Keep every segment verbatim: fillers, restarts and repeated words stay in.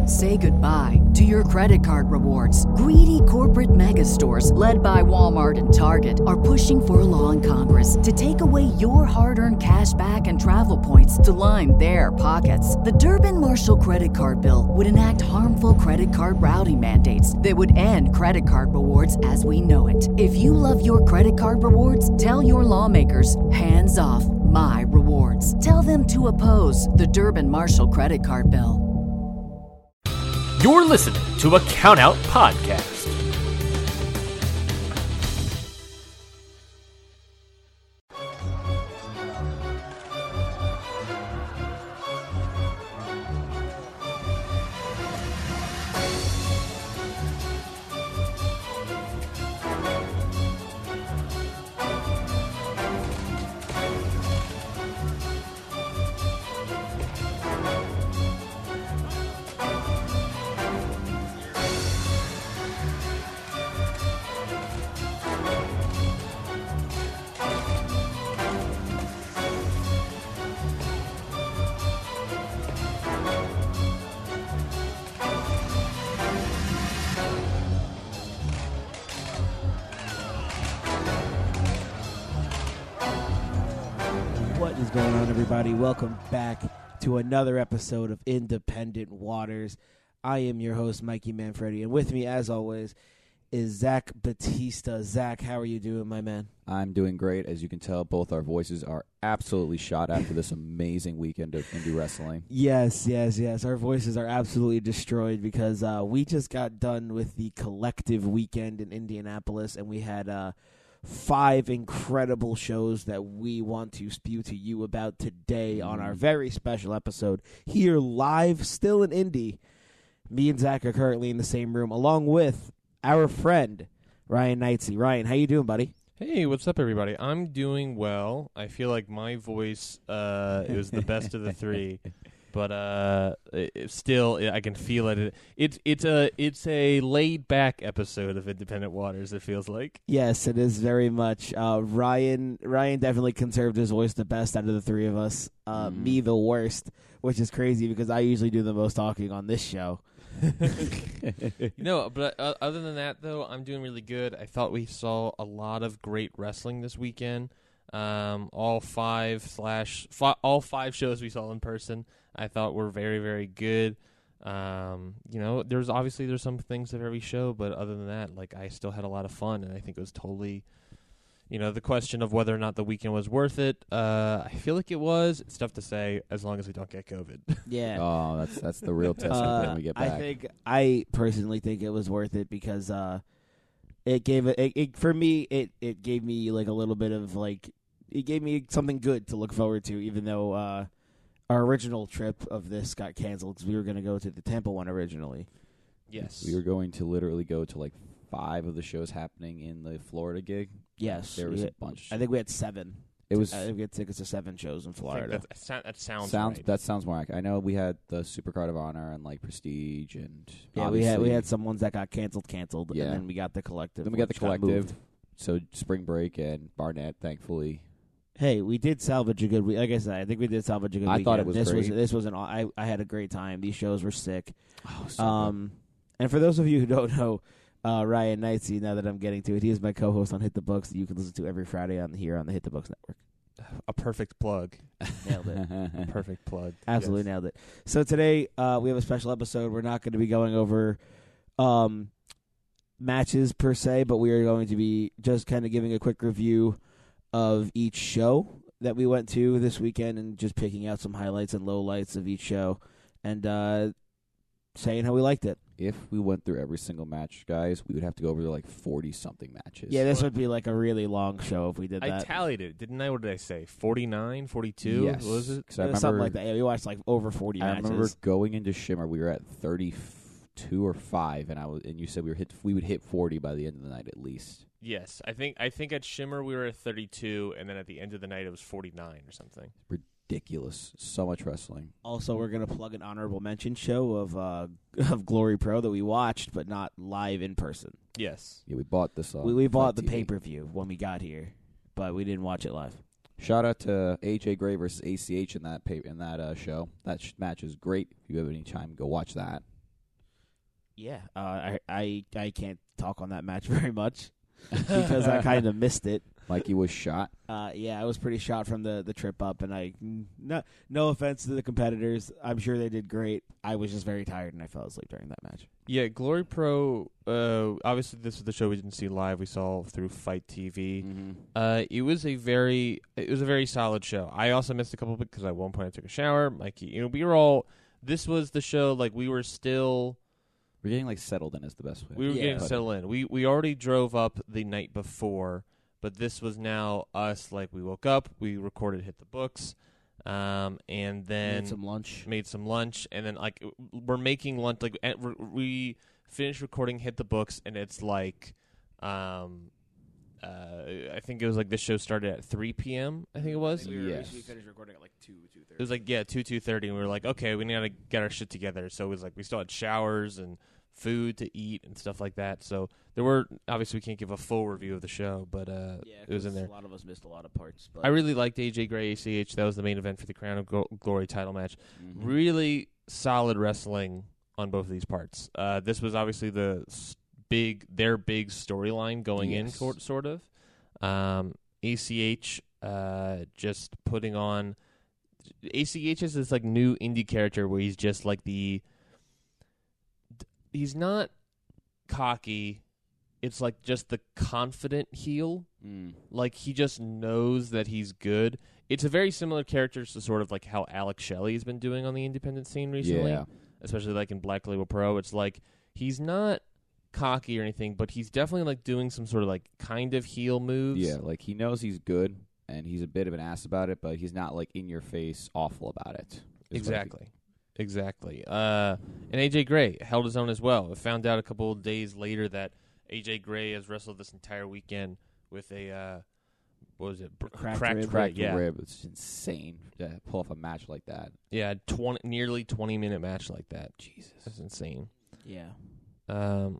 Say goodbye to your credit card rewards. Greedy corporate mega stores, led by Walmart and Target, are pushing for a law in Congress to take away your hard-earned cash back and travel points to line their pockets. The Durbin-Marshall credit card bill would enact harmful credit card routing mandates that would end credit card rewards as we know it. If you love your credit card rewards, tell your lawmakers, hands off my rewards. Tell them to oppose the Durbin-Marshall credit card bill. You're listening to a Countout Podcast. What is going on, everybody? Welcome back to another episode of Independent Waters. I am your host, Mikey Manfredi, and with me, as always, is Zach Batista. Zach, how are you doing, my man? I'm doing great. As you can tell, both our voices are absolutely shot after this amazing weekend of indie wrestling. Yes, yes, yes. Our voices are absolutely destroyed because uh, we just got done with the collective weekend in Indianapolis, and we had uh, five incredible shows that we want to spew to you about today on our very special episode here live, still in Indy. Me and Zach are currently in the same room, along with our friend Ryan Knightsey. Ryan, how you doing, buddy? Hey, what's up, everybody? I'm doing well. I feel like my voice uh, is the best of the three, but uh, it, it still, I can feel it. It's it's a it's a laid back episode of Independent Waters. It feels like. Yes, it is very much. Uh, Ryan Ryan definitely conserved his voice the best out of the three of us. Uh, mm. Me the worst, which is crazy because I usually do the most talking on this show. No, but uh, other than that, though, I'm doing really good. I thought we saw a lot of great wrestling this weekend. Um, all five slash fi- all five shows we saw in person, I thought were very, very good. Um, you know, there's obviously there's some things of every show, but other than that, like I still had a lot of fun, and I think it was totally. You know, the question of whether or not the weekend was worth it, uh, I feel like it was. It's tough to say as long as we don't get COVID. Yeah. Oh, that's that's the real test uh, when we get back. I think I personally think it was worth it because uh, it gave it, it, it for me. It, it gave me like a little bit of like it gave me something good to look forward to, even though uh, our original trip of this got canceled because we were going to go to the Tampa one originally. Yes, we were going to literally go to like five of the shows happening in the Florida gig. Yes, there was had, a bunch. I think we had seven. It was. I think we had tickets to seven shows in Florida. That, that, that sounds. Sounds. Right. That sounds more accurate. I know we had the Supercard of Honor and like Prestige and yeah, we had we had some ones that got canceled, canceled, yeah. and then we got the collective. Then we got the collective. Got so Spring Break and Barnett, thankfully. Hey, we did salvage a good week. Like I said, I think we did salvage a good. I weekend. thought it was this great. was this was an. I I had a great time. These shows were sick. Oh, so um, good. And for those of you who don't know. Uh, Ryan Knightsey, now that I'm getting to it, he is my co-host on Hit the Books that you can listen to every Friday on here on the Hit the Books Network. A perfect plug. Nailed it. A perfect plug. Absolutely yes. nailed it. So today uh, we have a special episode. We're not going to be going over um, matches per se, but we are going to be just kind of giving a quick review of each show that we went to this weekend and just picking out some highlights and lowlights of each show and uh, saying how we liked it. If we went through every single match, guys, we would have to go over like forty-something matches. Yeah, this would be like a really long show if we did I that. I tallied it, didn't I? What did I say? forty-nine, forty-two? Yes. What was it? I remember, something like that. Yeah, we watched like over forty I matches. I remember going into Shimmer, we were at thirty-two or five, and I was, and you said we were hit. We would hit forty by the end of the night at least. Yes, I think I think at Shimmer we were at thirty-two, and then at the end of the night it was forty-nine or something. Ridiculous. So much wrestling. Also, we're going to plug an honorable mention show of uh, of Glory Pro that we watched, but not live in person. Yes. Yeah, we bought this. Uh, we we bought the T V. pay-per-view when we got here, but we didn't watch it live. Shout out to A J Gray versus A C H in that pay- in that uh, show. That sh- match is great. If you have any time, go watch that. Yeah, uh, I, I I can't talk on that match very much because I kind of missed it. Mikey was shot. Uh, yeah, I was pretty shot from the, the trip up, and I no no offense to the competitors, I'm sure they did great. I was just very tired and I fell asleep during that match. Yeah, Glory Pro. Uh, obviously, this is the show we didn't see live. We saw through Fight T V. Mm-hmm. Uh, it was a very, it was a very solid show. I also missed a couple because at one point I took a shower. Mikey, you know, we were all. This was the show. Like we were still. We're getting like settled in is the best way. We were Yeah. getting settled in. We we already drove up the night before, but this was now us. Like we woke up, we recorded Hit the Books, um, and then Made some lunch. made some lunch, and then like we're making lunch. Like and we're, we finished recording Hit the Books, and it's like, um, uh, I think it was like this show started at three p.m. I think it was. We, were, Yes. we finished recording at like two two thirty. It was like yeah, two two thirty, and we were like, okay, we gotta get our shit together. So it was like we still had showers and food to eat and stuff like that. So there were obviously we can't give a full review of the show, but uh, yeah, it was in there. A lot of us missed a lot of parts. But I really liked A J Gray A C H. That was the main event for the Crown of Glo- Glory title match. Mm-hmm. Really solid wrestling on both of these parts. Uh, this was obviously the s- big their big storyline going in, Yes. sort sort of. Um, A C H uh, just putting on. A C H is this like new indie character where he's just like the. He's not cocky. It's like just the confident heel. Mm. Like he just knows that he's good. It's a very similar character to sort of like how Alex Shelley has been doing on the independent scene recently, Yeah. especially like in Black Label Pro. It's like he's not cocky or anything, but he's definitely like doing some sort of like kind of heel moves. Yeah, like he knows he's good, and he's a bit of an ass about it, but he's not like in your face awful about it. is what I exactly, exactly. Uh, and A J Gray held his own as well. I found out a couple of days later that A J Gray has wrestled this entire weekend with a uh, what was it? Br- Cracked cracked rib. rib. Cracked Yeah, rib. It's insane to pull off a match like that. yeah. Twenty, nearly twenty minute match like that. Jesus. That's insane. yeah. Um,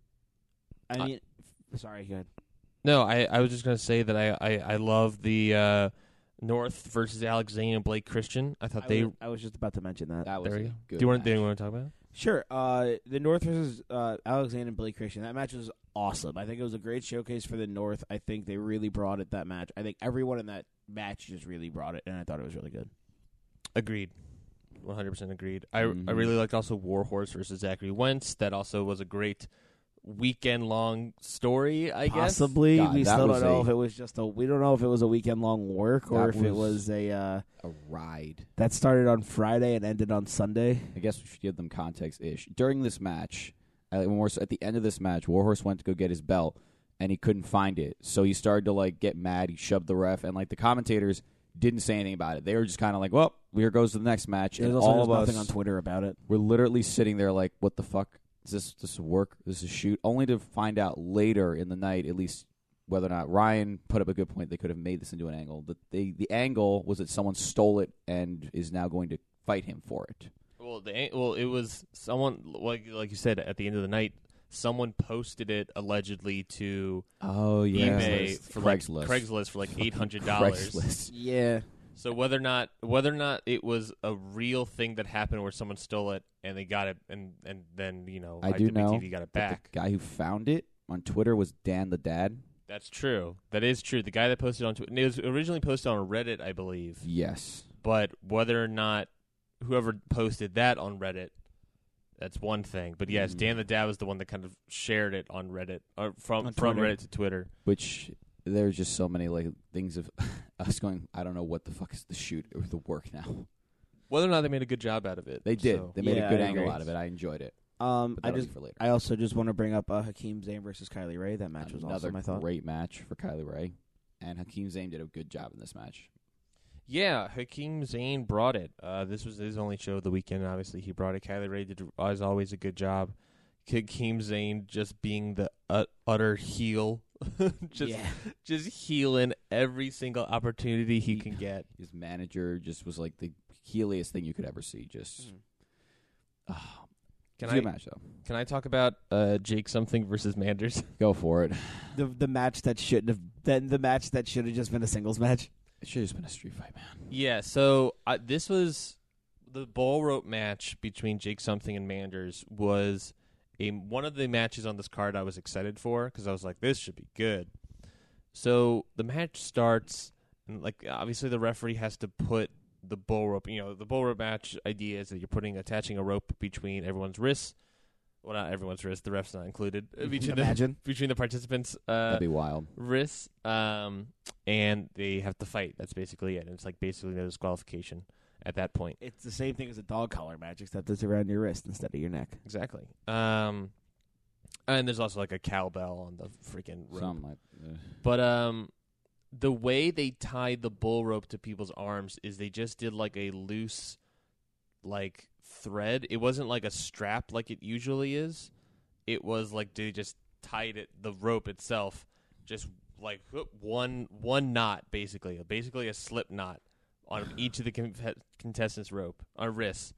I I- mean, f- sorry, go ahead. no, I, I was just gonna say that I I, I love the uh, North versus Alex Zane and Blake Christian. I thought I they. was, I was just about to mention that. That was There a you go. good Do you want? Do match. you want to talk about it? Sure. Uh, the North versus uh, Alexander and Blake Christian. That match was awesome. I think it was a great showcase for the North. I think they really brought it, that match. I think everyone in that match just really brought it, and I thought it was really good. Agreed. one hundred percent agreed. I Mhm. I really liked also Warhorse versus Zachary Wentz. That also was a great weekend long story, I guess. Possibly. God, we that still was don't know a- if it was just a. We don't know if it was a weekend long work or That if it was- was a. Uh, A ride. that started on Friday and ended on Sunday. I guess we should give them context ish. During this match, uh, when we're at the end of this match, Warhorse went to go get his belt and he couldn't find it. So he started to like get mad. He shoved the ref, and like the commentators didn't say anything about it. They were just kind of like, "Well, here goes to the next match." There's and also all just of nothing us on Twitter about it. were literally sitting there like, "What the fuck? Is this this work? This is shoot?" Only to find out later in the night, at least, whether or not Ryan put up a good point. They could have made this into an angle. But they, the angle was that someone stole it and is now going to fight him for it. Well, the well, it was someone like like you said at the end of the night. Someone posted it allegedly to Oh eBay for like Craigslist. Craigslist for like eight hundred dollars. Craigslist. Yeah. So whether or not whether or not it was a real thing that happened where someone stole it and they got it and, and then you know I do know I W T V got it that back. the guy who found it on Twitter was Dan the Dad. That's true. That is true. The guy that posted on Twitter, it was originally posted on Reddit, I believe. Yes. But whether or not whoever posted that on Reddit, that's one thing. But yes, Mm. Dan the Dad was the one that kind of shared it on Reddit or from On from Twitter. Reddit to Twitter. Which there's just so many like things of us going, I don't know what the fuck is the shoot or the work now. Whether or not they made a good job out of it. They did. So. They made Yeah, a good I angle agree. out of it. I enjoyed it. Um, But I that'll just, be for later. I also just want to bring up uh, Hakeem Zayn versus Kylie Ray. That match was Another awesome. I thought. great match for Kylie Ray. And Hakeem Zayn did a good job in this match. Yeah, Hakeem Zayn brought it. Uh, this was his only show of the weekend. Obviously, he brought it. Kylie Ray did, as always, a good job. Hakeem Zayn just being the uh, utter heel, just yeah. just healing every single opportunity he He- can get. His manager just was like the heeliest thing you could ever see. Just oh, Can it's a I good match though. can I talk about uh, Jake something versus Manders? Go for it. The the match that shouldn't have then the match that should have just been a singles match. It should have just been a street fight, man. Yeah, so uh, this was the ball rope match between Jake something and Manders was a one of the matches on this card I was excited for because I was like, this should be good. So the match starts, and like obviously the referee has to put the bull rope. You know, the bull rope match idea is that you're putting attaching a rope between everyone's wrists. Well, not everyone's wrist. The ref's not included. Between Imagine. the, between the participants' uh, That'd be wild. wrists, um, and they have to fight. That's basically it. And it's like basically no disqualification at that point. It's the same thing as a dog collar match, except it's around your wrist instead of your neck. Exactly. Um, and there's also like a cowbell on the freaking rope. Something like uh, But um, the way they tied the bull rope to people's arms is they just did like a loose, like thread. It wasn't like a strap like it usually is. It was like they just tied it, the rope itself, just like whoop, one one knot basically, basically a slip knot on each of the con- contestants' rope on wrists.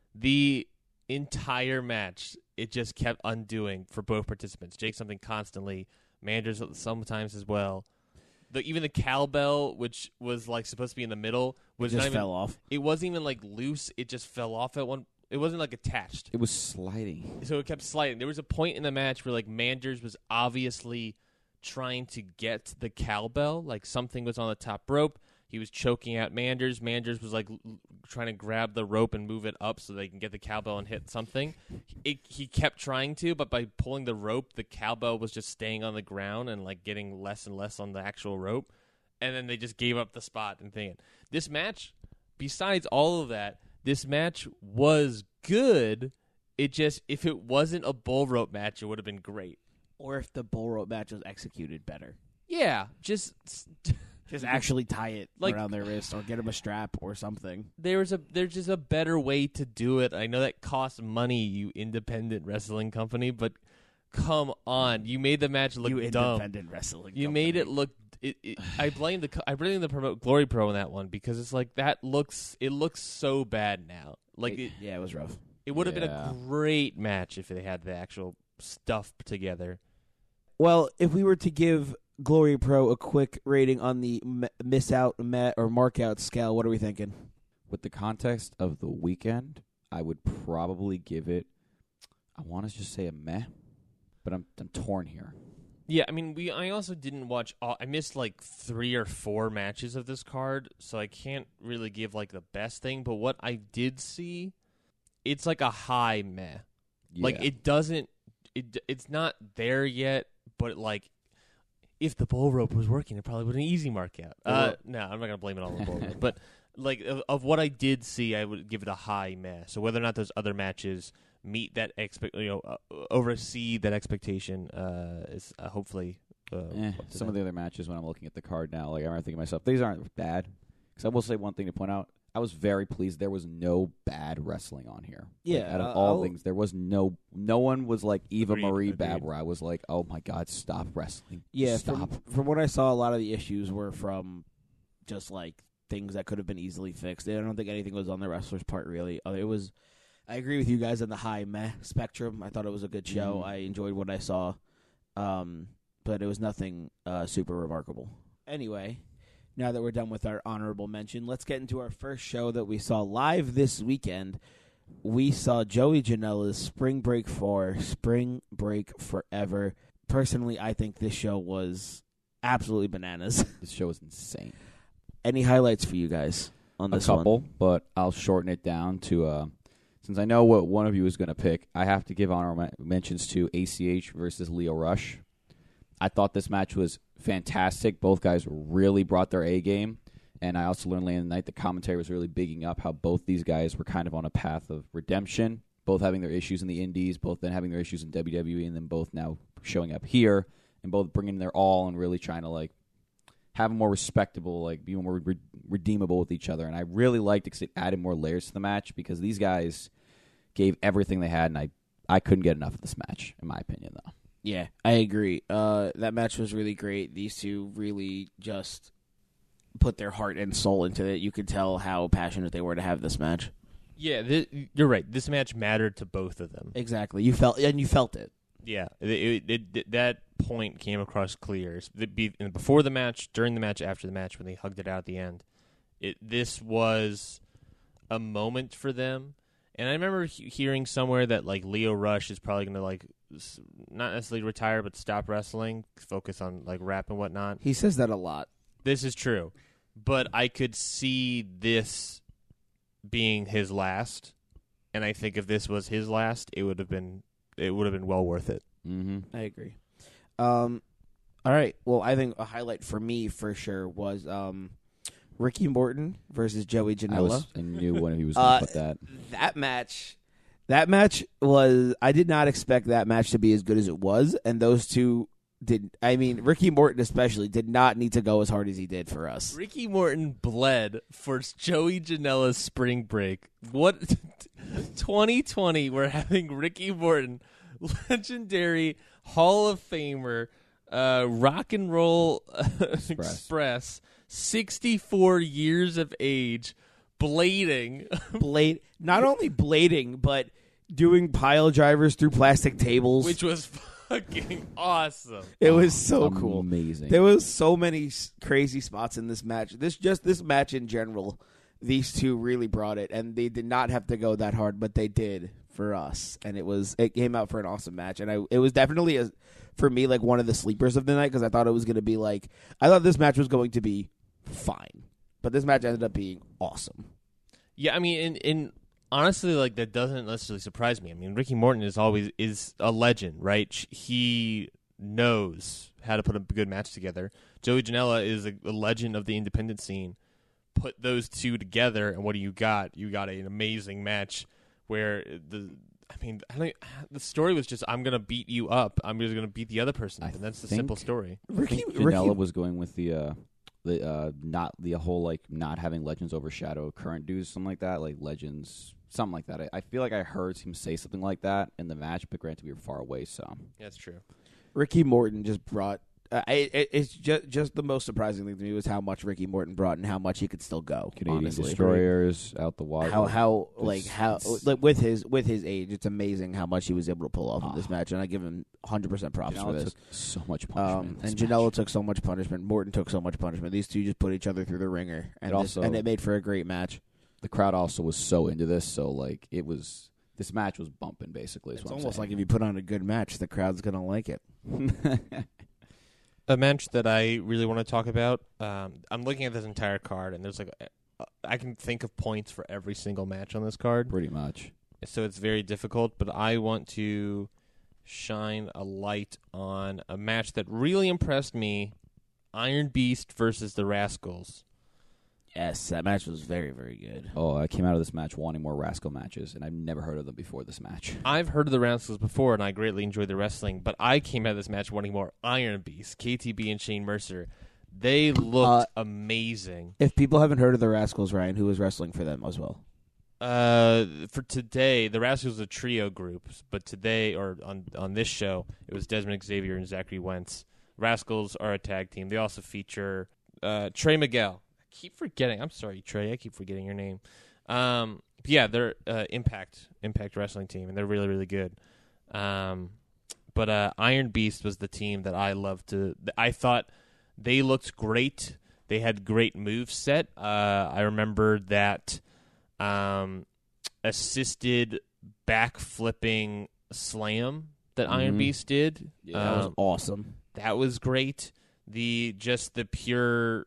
The entire match, it just kept undoing for both participants. Jake something constantly, Manders sometimes as well. The, even the cowbell, which was like supposed to be in the middle, was It just not even, fell off. It wasn't even like loose. It just fell off at one. It wasn't like attached. it was sliding. So it kept sliding. There was a point in the match where like Manders was obviously trying to get the cowbell. Like something was on the top rope. He was choking out Manders. Manders was like l- trying to grab the rope and move it up so they can get the cowbell and hit something. It, he kept trying to, but by pulling the rope, the cowbell was just staying on the ground and like getting less and less on the actual rope. And then they just gave up the spot and thinking. This match, besides all of that, this match was good. It just, if it wasn't a bull rope match, it would have been great. Or if the bull rope match was executed better. Yeah, just Just actually tie it Like- around their wrist or get them a strap or something. there's a there's just a better way to do it. I know that costs money, you independent wrestling company, but come on, you made the match look you dumb. independent wrestling You company. made it look. It, it, I blame the co- I blame the promote Glory Pro in that one because it's like that looks it looks so bad now. Like it, yeah, it was rough. it would have Yeah. been a great match if they had the actual stuff together. Well, if we were to give Glory Pro a quick rating on the m- miss out, met, or mark out scale, what are we thinking? With the context of the weekend, I would probably give it, I want to just say a meh, but I'm I'm torn here. Yeah, I mean, we. I also didn't watch. All, I missed like three or four matches of this card, so I can't really give like the best thing. But what I did see, it's like a high meh. Like Yeah. it doesn't. It it's not there yet, but like if the bull rope was working, it probably would have an easy mark out. Uh, no, I'm not gonna blame it all on the bull rope. But like of, of what I did see, I would give it a high meh. So whether or not those other matches meet that expect, you know, uh, oversee that expectation, uh, is uh, hopefully. Uh, Eh, up to some of them. the other matches when I'm looking at the card now, like I'm thinking to myself, these aren't bad. Because I will say one thing to point out, I was very pleased there was no bad wrestling on here. Like, Yeah, out of uh, all I'll- things, there was no no one was like Eva Agreed, Marie agreed. bad where I was like, oh my god, stop wrestling. Yeah, stop. from, from what I saw, a lot of the issues were from just like things that could have been easily fixed. I don't think anything was on the wrestler's part really. Uh, It was. I agree with you guys on the high meh spectrum. I thought it was a good show. Mhm. I enjoyed what I saw, um, but it was nothing uh, super remarkable. Anyway, now that we're done with our honorable mention, let's get into our first show that we saw live this weekend. We saw Joey Janela's Spring Break four, Spring Break Forever. Personally, I think this show was absolutely bananas. This show is insane. Any highlights for you guys on A this couple, one? but I'll shorten it down to uh, since I know what one of you is going to pick, I have to give honorable mentions to A C H versus Leo Rush. I thought this match was fantastic. Both guys really brought their A game, and I also learned late in the night the commentary was really bigging up how both these guys were kind of on a path of redemption, both having their issues in the Indies, both then having their issues in W W E, and then both now showing up here and both bringing their all and really trying to like have a more respectable, like be more re- redeemable with each other. And I really liked it because it added more layers to the match because these guys gave everything they had, and I, I couldn't get enough of this match, in my opinion, though. Yeah, I agree. Uh, that match was really great. These two really just put their heart and soul into it. You could tell how passionate they were to have this match. Yeah, th- you're right. This match mattered to both of them. Exactly. You felt and you felt it. Yeah, it, it, it, it- that point came across clear. The- be- Before the match, during the match, after the match, when they hugged it out at the end, it this was a moment for them, And I remember he- hearing somewhere that like Leo Rush is probably going to like s- not necessarily retire, but stop wrestling, focus on like rap and whatnot. He says that a lot. This is true, but I could see this being his last, and I think if this was his last, it would have been it would have been well worth it. Mm-hmm. I agree. Um, all right. Well, I think a highlight for me for sure was um, Ricky Morton versus Joey Janela. I, was, I knew one of you was going to Uh, put that. That match, that match was. I did not expect that match to be as good as it was, and those two did. I mean, Ricky Morton especially did not need to go as hard as he did for us. Ricky Morton bled for Joey Janela's spring break. What twenty twenty? We're having Ricky Morton, legendary Hall of Famer, uh, Rock and Roll Express. Express, sixty-four years of age, blading. Blade, not only blading, but doing pile drivers through plastic tables, Which was fucking awesome. it was so cool. Amazing. There was so many s- crazy spots in this match. This just this match in general, these two really brought it, and they did not have to go that hard, but they did for us, and it was it came out for an awesome match, and I it was definitely a, for me like one of the sleepers of the night because I thought it was going to be like I thought this match was going to be fine, but this match ended up being awesome. Yeah, I mean, in, in honestly, like that doesn't necessarily surprise me. I mean, Ricky Morton is always is a legend, right? He knows how to put a good match together. Joey Janela is a, a legend of the independent scene. Put those two together, and what do you got? You got an amazing match where the. I mean, I don't, the story was just, I'm going to beat you up. I'm just going to beat the other person. I And that's the think- simple story. Ricky, Janela Ricky was going with the uh, the uh, not the whole like not having legends overshadow current dudes, something like that, like legends, something like that. I, I feel like I heard him say something like that in the match, but granted we were far away, so That's true. Ricky Morton just brought. Uh, I, it, it's just just the most surprising thing to me was how much Ricky Morton brought and how much he could still go. Canadian honestly. Destroyers out the wazoo. How how It's- like how it's- like with his with his age, it's amazing how much he was able to pull off in this Ah. match, and I give him one hundred percent props for Janela this. took so much punishment. Um, in this and match. Janela took so much punishment. Morton took so much punishment. These two just put each other through the ringer, and It this- also- and it made for a great match. The crowd also was so into this, so like it was. This match was bumping basically. Is It's what I'm almost like saying. if you put on a good match, the crowd's gonna like it. A match that I really want to talk about. Um, I'm looking at this entire card, and there's like, a, I can think of points for every single match on this card. Pretty much. So it's very difficult, but I want to shine a light on a match that really impressed me, Iron Beast versus the Rascals. Yes, that match was very very good. Oh, I came out of this match wanting more Rascal matches, and I've never heard of them before this match. I've heard of the Rascals before, and I greatly enjoyed the wrestling, but I came out of this match wanting more Iron Beast, K T B and Shane Mercer. They looked Uh, amazing. If people haven't heard of the Rascals, Ryan, who was wrestling for them as well? Uh, for today, the Rascals are a trio group, but today, or on on this show, it was Desmond Xavier and Zachary Wentz. Rascals are a tag team. They also feature uh, Trey Miguel. I keep forgetting. I'm sorry, Trey. I keep forgetting your name. Um, but yeah, they're uh, Impact Impact Wrestling team, and they're really really good. Um, but uh, Iron Beast was the team that I loved to. I thought they looked great. They had great moves set. Uh, I remember that. Um, assisted back flipping slam that Iron Mhm. Beast did. Yeah, That was Um, awesome. that was great. The just the pure.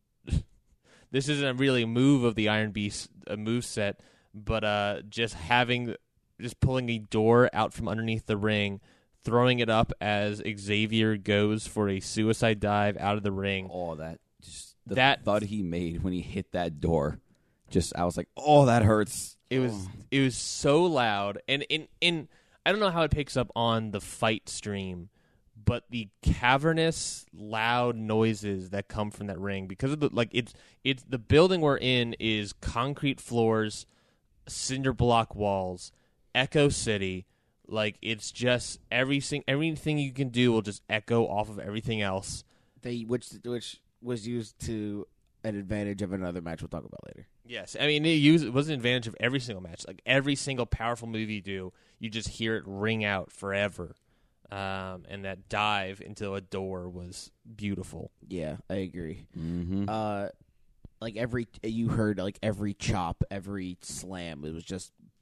This isn't a really move of the Iron Beast a move set, but uh, just having, just pulling a door out from underneath the ring, throwing it up as Xavier goes for a suicide dive out of the ring. Oh, that just the That- thud he made when he hit that door. Just I was like, oh, that hurts. It was Oh. it was so loud, and in in I don't know how it picks up on the fight stream, but the cavernous, loud noises that come from that ring because of the like it's it's the building we're in is concrete floors, cinder block walls, Echo City. Like it's just everything everything you can do will just echo off of everything else. They which which was used to an advantage of another match we'll talk about later. Yes, I mean it, used, it was an advantage of every single match. Like every single powerful move you do, you just hear it ring out forever. Um, and that dive into a door was beautiful. Yeah, I agree. Mm-hmm. Uh, like every you heard like every chop, every slam, it was just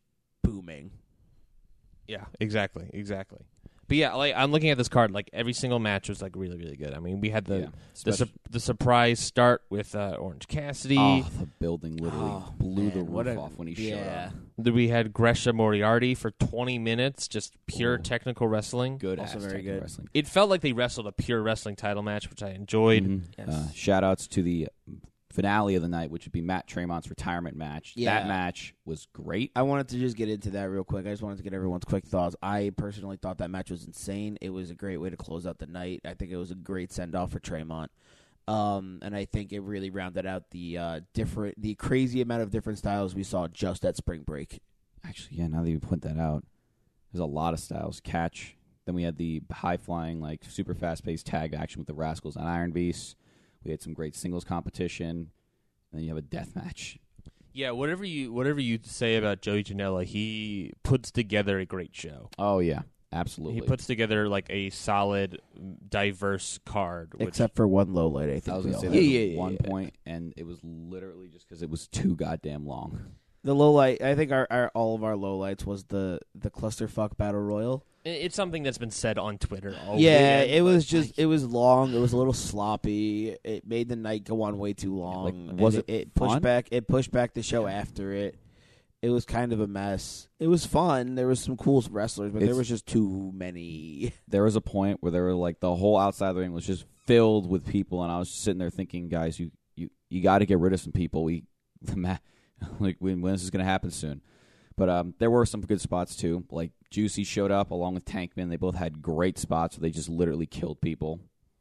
booming. Yeah, exactly, exactly. But yeah, like I'm looking at this card. Like every single match was like really, really good. I mean, we had the Yeah. the, su- the surprise start with uh, Orange Cassidy. Oh, the building literally Oh, blew the man, what roof a- off when he showed yeah. up. Then we had Gresham Moriarty for twenty minutes, just pure Ooh. technical wrestling. Good, Also ass very technical good. wrestling. It felt like they wrestled a pure wrestling title match, which I enjoyed. Mhm. Yes. Uh, shout outs to the finale of the night, which would be Matt Tremont's retirement match. Yeah. That match was great. I wanted to just get into that real quick. I just wanted to get everyone's quick thoughts. I personally thought that match was insane. It was a great way to close out the night. I think it was a great send off for Tremont. Um, and I think it really rounded out the uh, different, the crazy amount of different styles we saw just at Spring Break. Actually, yeah, now that you point that out, there's a lot of styles. Catch. Then we had the high flying, like super fast paced tag action with the Rascals and Iron Beast. We had some great singles competition. And then you have a death match. Yeah, whatever you whatever you say about Joey Janela, he puts together a great show. Oh, yeah. Absolutely. He puts together like a solid, diverse card. Which, Except for one low light, I think. I was we going to all say had. that Yeah, was yeah, one yeah. point, and it was literally just because it was too goddamn long. The low light, I think our, our all of our low lights was the, the clusterfuck battle royal. it's something that's been said on Twitter. All Yeah, weekend, it but, was just like, it was long. It was a little sloppy. It made the night go on way too long. like, and was it, it it pushed fun? back? It pushed back the show after it. It was kind of a mess. It was fun. There was some cool wrestlers, but there It's- was just too many. There was a point where they were like the whole outside of the ring was just filled with people, and I was just sitting there thinking, guys, you you, you got to get rid of some people. We the ma- like when, when this is going to happen soon. But um, there were some good spots too. Like Juicy showed up along with Tankman. They both had great spots where they just literally killed people.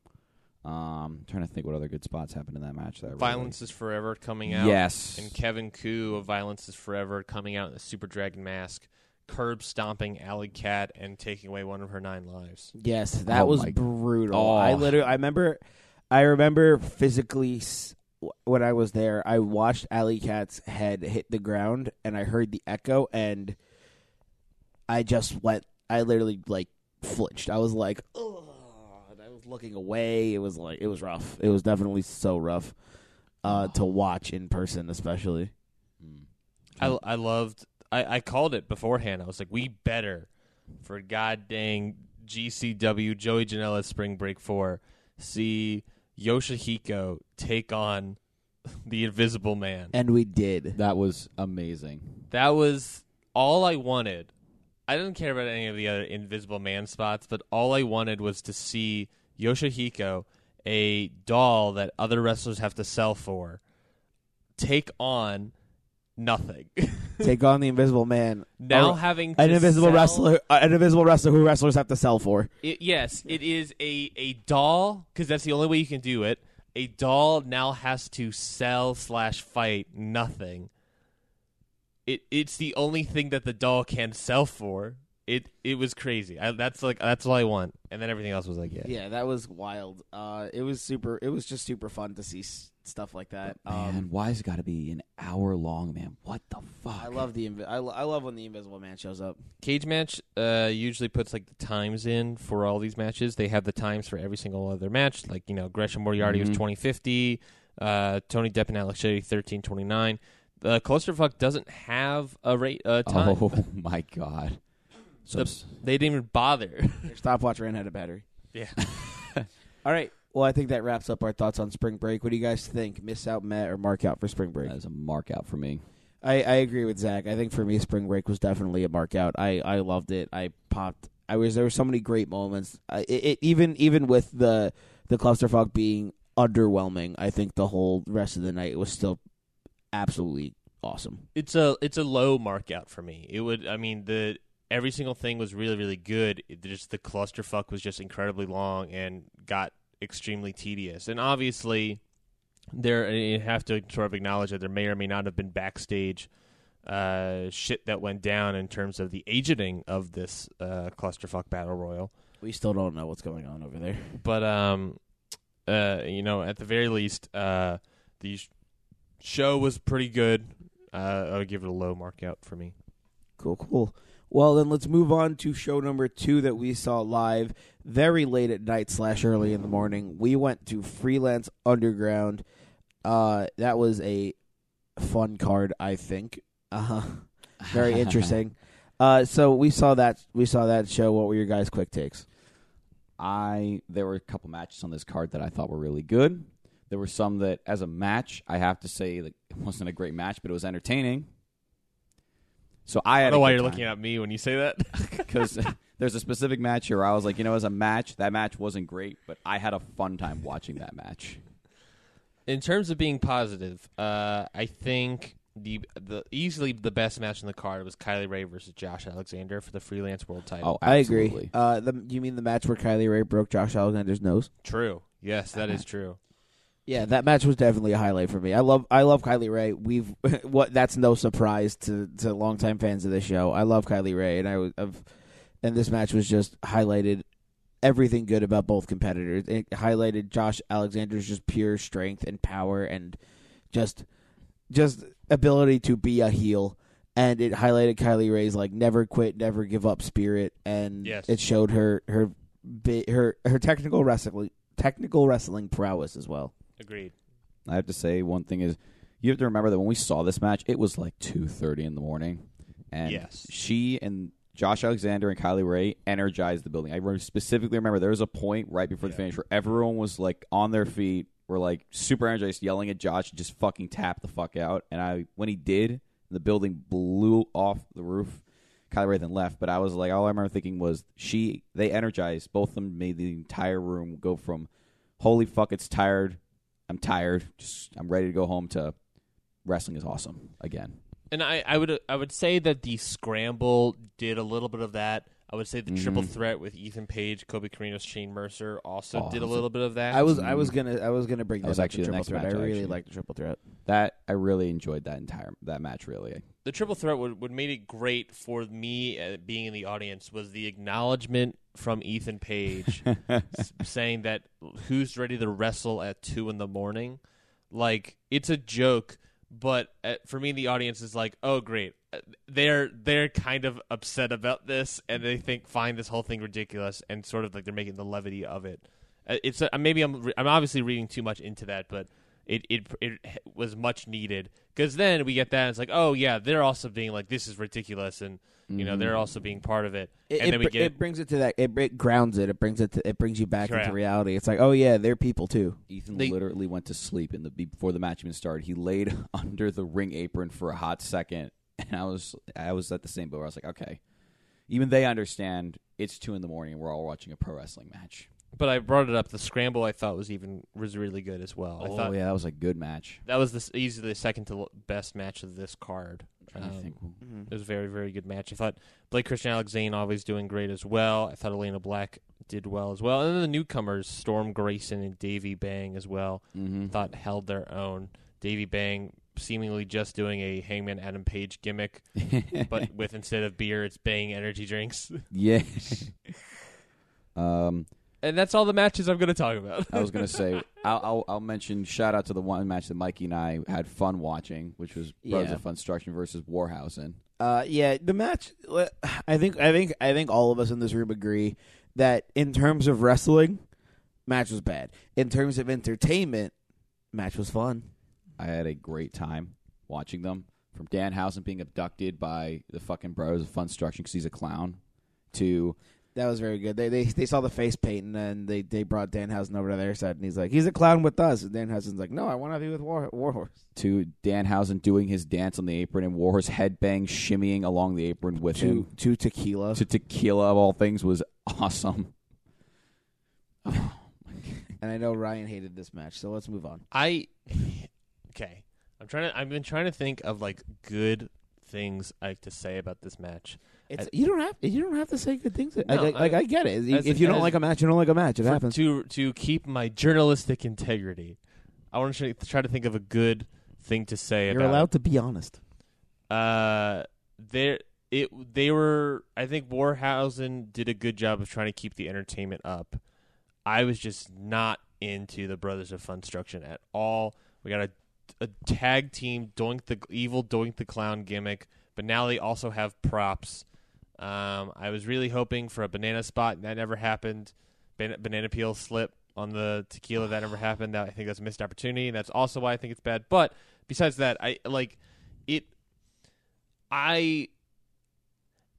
Um, I'm trying to think what other good spots happened in that match. That I really Violence is Forever coming out. Yes. And Kevin Koo of Violence is Forever coming out in the Super Dragon mask, curb stomping Alley Cat and taking away one of her nine lives. Yes, that Oh was my- brutal. Oh. I literally, I remember, I remember physically s- when I was there. I watched Alley Cat's head hit the ground, and I heard the echo, and I just went. I literally like flinched. I was like, ugh. And I was looking away. It was like it was rough. It was definitely so rough uh, to watch in person, especially. Mm. I, I loved. I, I called it beforehand. I was like, we better, for god dang G C W Joey Janela Spring Break four, see Yoshihiko take on the Invisible Man. And we did. That was amazing. That was all I wanted. I didn't care about any of the other Invisible Man spots, but all I wanted was to see Yoshihiko, a doll that other wrestlers have to sell for, take on nothing. Take on the Invisible Man. now Oh, having to an invisible sell- wrestler. Uh, an invisible wrestler who wrestlers have to sell for. It, yes, it is a, a doll, because that's the only way you can do it. A doll now has to sell slash fight nothing. It it's the only thing that the doll can sell for. It it was crazy. I, that's like that's all I want, and then everything else was like, yeah, Yeah, that was wild. Uh, it was super. It was just super fun to see s- stuff like that. Man, Um, why's it got to be an hour long, man? What the fuck? I love the. Invi- I, lo- I love when the Invisible Man shows up. Cage Match uh, usually puts like the times in for all these matches. They have the times for every single other match. Like you know, Gresham Moriarty Mhm. was twenty fifty. Uh, Tony Depp and Alex Shelley thirteen twenty nine. The Clusterfuck doesn't have a rate uh, time. Oh my god! So The- s- They didn't even bother. Your stopwatch ran out of battery. yeah. All right. Well, I think that wraps up our thoughts on Spring Break. What do you guys think? Miss out, Matt, or mark out for Spring Break? that is a mark out for me. I, I agree with Zach. I think for me, Spring Break was definitely a mark out. I, I loved it. I popped. I was there were so many great moments. I, it, it even even with the the clusterfuck being underwhelming, I think the whole rest of the night was still absolutely awesome. It's a it's a low mark out for me. It would I mean the every single thing was really really good. It just the clusterfuck was just incredibly long and got extremely tedious. And obviously there you have to sort of acknowledge that there may or may not have been backstage uh, shit that went down in terms of the agenting of this uh, clusterfuck battle royal. We still don't know what's going on over there. But um uh you know at the very least uh the sh- show was pretty good. Uh, I would give it a low mark out for me. Cool, cool. Well, then let's move on to show number two that we saw live very late at night slash early in the morning. We went to Freelance Underground. Uh, that was a fun card, I think. Uh-huh. Very interesting. Uh, so we saw that we saw that show. What were your guys' quick takes? I there were a couple matches on this card that I thought were really good. There were some that, as a match, I have to say that it wasn't a great match, but it was entertaining. So I, I had don't know a why good you're time. looking at me when you say that. Because there's a specific match here where I was like, you know, as a match, that match wasn't great, but I had a fun time watching that match. In terms of being positive, uh, I think the the easily the best match on the card was Kylie Ray versus Josh Alexander for the freelance world title. Oh, I absolutely. agree. Uh, the, you mean the match where Kylie Ray broke Josh Alexander's nose? True. Yes, that is true. Yeah, that match was definitely a highlight for me. I love I love Kylie Ray. We've what that's no surprise to to longtime fans of this show. I love Kylie Ray, and I was I've, and this match was just highlighted everything good about both competitors. It highlighted Josh Alexander's just pure strength and power and just just ability to be a heel, and it highlighted Kylie Ray's like never quit, never give up spirit, and Yes. it showed her her bi- her her technical wrestling technical wrestling prowess as well. Agreed. I have to say, one thing is, you have to remember that when we saw this match, it was like two thirty in the morning. And Yes. she and Josh Alexander and Kylie Ray energized the building. I re- specifically remember there was a point right before the Yeah. finish where everyone was like on their feet, were like super energized, yelling at Josh to just fucking tap the fuck out. And I, when he did, the building blew off the roof. Kylie Ray then left, but I was like, all I remember thinking was she, they energized. Both of them made the entire room go from, holy fuck, it's tired. I'm tired. Just I'm ready to go home to wrestling is awesome again. And I, I would I would say that the scramble did a little bit of that. I would say the Mhm. triple threat with Ethan Page, Kobe Carrinos, Shane Mercer also Oh, did a was little bit of that. I was I was gonna I was gonna bring That that, was up, actually the the triple next threat. match, I really actually. liked the triple threat. That I really enjoyed that entire that match. Really, The triple threat would would made it great for me uh, being in the audience was the acknowledgement from Ethan Page s- saying that who's ready to wrestle at two in the morning. Like, it's a joke, but uh, for me, the audience is like, "Oh, great!" Uh, They're they're kind of upset about this, and they think find this whole thing ridiculous, and sort of like they're making the levity of it. Uh, It's a, maybe I'm re- I'm obviously reading too much into that, but it it it was much needed because then we get that and it's like, oh yeah, they're also being like, this is ridiculous, and you know they're also being part of it, It, and it, then we br- get it brings it to that. It, it grounds it. It brings it. To, it brings you back Sure, into yeah. reality. It's like, oh yeah, they're people too. Ethan They- literally went to sleep in the before the match even started. He laid under the ring apron for a hot second, and I was I was at the same boat where I was like, okay, even they understand it's two in the morning and we're all watching a pro wrestling match. But I brought it up. The scramble I thought was even was really good as well. I Oh thought yeah, that was a good match. that was the s- easily the second to l- best match of this card. I'm trying to Um, think. It was a very, very good match. I thought Blake Christian Alexander always doing great as well. I thought Elena Black did well as well. And then the newcomers, Storm Grayson and Davey Bang as well, Mm-hmm. thought held their own. Davey Bang seemingly just doing a Hangman Adam Page gimmick, but with instead of beer, it's Bang energy drinks. yeah. um, And that's all the matches I'm going to talk about. I was gonna say I'll, I'll I'll mention shout out to the one match that Mikey and I had fun watching, which was Brothers Yeah. of Funstruction versus Warhausen. Uh, yeah, the match. I think. I think. I think all of us in this room agree that in terms of wrestling, match was bad. In terms of entertainment, match was fun. I had a great time watching them. From Danhausen being abducted by the fucking Brothers of Funstruction because he's a clown, to That was very good. They they they saw the face paint and then they, they brought Danhausen over to their side and he's like, he's a clown with us. And Danhausen's like, no, I want to be with War Warhorse. to Danhausen doing his dance on the apron and Warhorse headbang shimmying along the apron with To him to tequila. to tequila of all things was awesome. And I know Ryan hated this match, so let's move on. I okay. I'm trying to. I've been trying to think of like good things I have to say about this match. It's, I- you don't have you don't have to say good things. No, I, like, like I- I get it. as- If you don't as- like a match, you don't like a match. It For- happens. To to keep my journalistic integrity, I want to try to think of a good thing to say You're about allowed to be honest. it. Uh, there it they were. I think Warhausen did a good job of trying to keep the entertainment up. I was just not into the Brothers of Funstruction at all. We got a a tag team Doink the evil Doink the Clown gimmick, but now they also have props. Um, I was really hoping for a banana spot, and that never happened. Ban- banana peel slip on the tequila, that never happened. That I think that's a missed opportunity, and that's also why I think it's bad. But besides that, I like it. I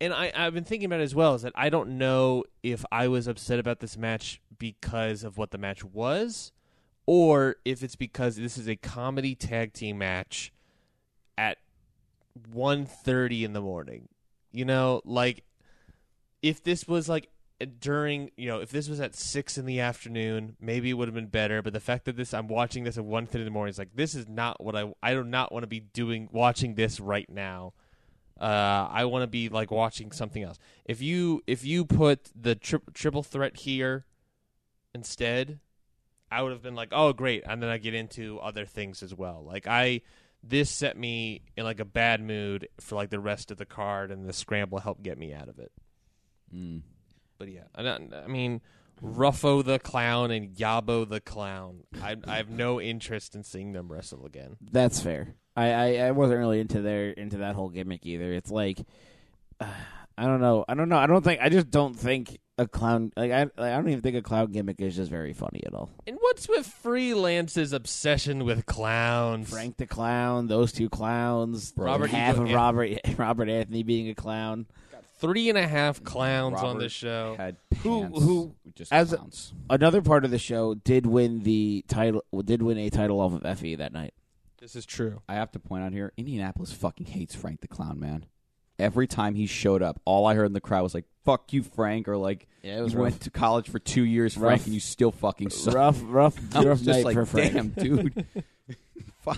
And I, I've been thinking about it as well, is that I don't know if I was upset about this match because of what the match was, or if it's because this is a comedy tag team match at one thirty in the morning. You know, like, if this was, like, during, you know, if this was at six in the afternoon, maybe it would have been better, but the fact that this, I'm watching this at one thirty in the morning, is like, this is not what I, I do not want to be doing, watching this right now. Uh, I want to be like watching something else. If you if you put the tri- triple threat here instead, I would have been like, oh great, and then I get into other things as well. Like I, this set me in like a bad mood for like the rest of the card, and the scramble helped get me out of it. Mm. But yeah, I, I mean, Ruffo the Clown and Yabo the Clown. I I have no interest in seeing them wrestle again. That's fair. I, I, I wasn't really into their into that whole gimmick either. It's like uh, I don't know. I don't know. I don't think. I just don't think a clown. Like I. Like, I don't even think a clown gimmick is just very funny at all. And what's with Freelance's obsession with clowns? Frank the Clown. Those two clowns. Robert half Ego- of Robert Robert Anthony being a clown. Three and a half clowns Robert on the show. Had Who- pants who- with just as a- clowns. Another part of the show did win the title. Did win a title off of Effie that night. This is true. I have to point out here, Indianapolis fucking hates Frank the Clown, man. Every time he showed up, all I heard in the crowd was like, "Fuck you, Frank," or like, Yeah, it was "You rough. went to college for two years, Frank, Rough. and you still fucking suck." Rough, rough, I rough was night just like, for Frank. "Damn, dude." Fuck.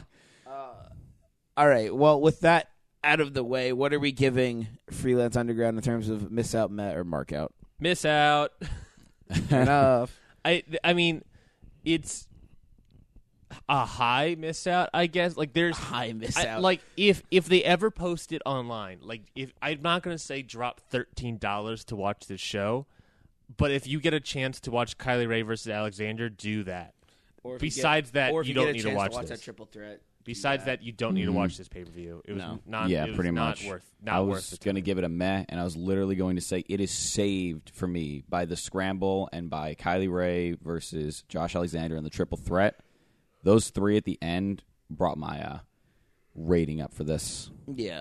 All right. Well, with that out of the way, what are we giving Freelance Underground in terms of miss out, Met, or mark out? Miss out. Enough. I I mean, it's a high miss out, I guess. Like there's High miss I- out. like if if they ever post it online, like if I'm not gonna say drop thirteen dollars to watch this show, but if you get a chance to watch Kylie Ray versus Alexander, do that. Or if you Besides that, or if you, you don't get a need chance to watch, watch this. that triple threat. Besides that, you don't need to Mhm. watch this pay per view. It was No. not. Yeah, it was pretty not much. worth. Not I worth was the going to time. give it a meh, and I was literally going to say it is saved for me by the scramble and by Kylie Ray versus Josh Alexander and the triple threat. Those three at the end brought my uh, rating up for this. Yeah.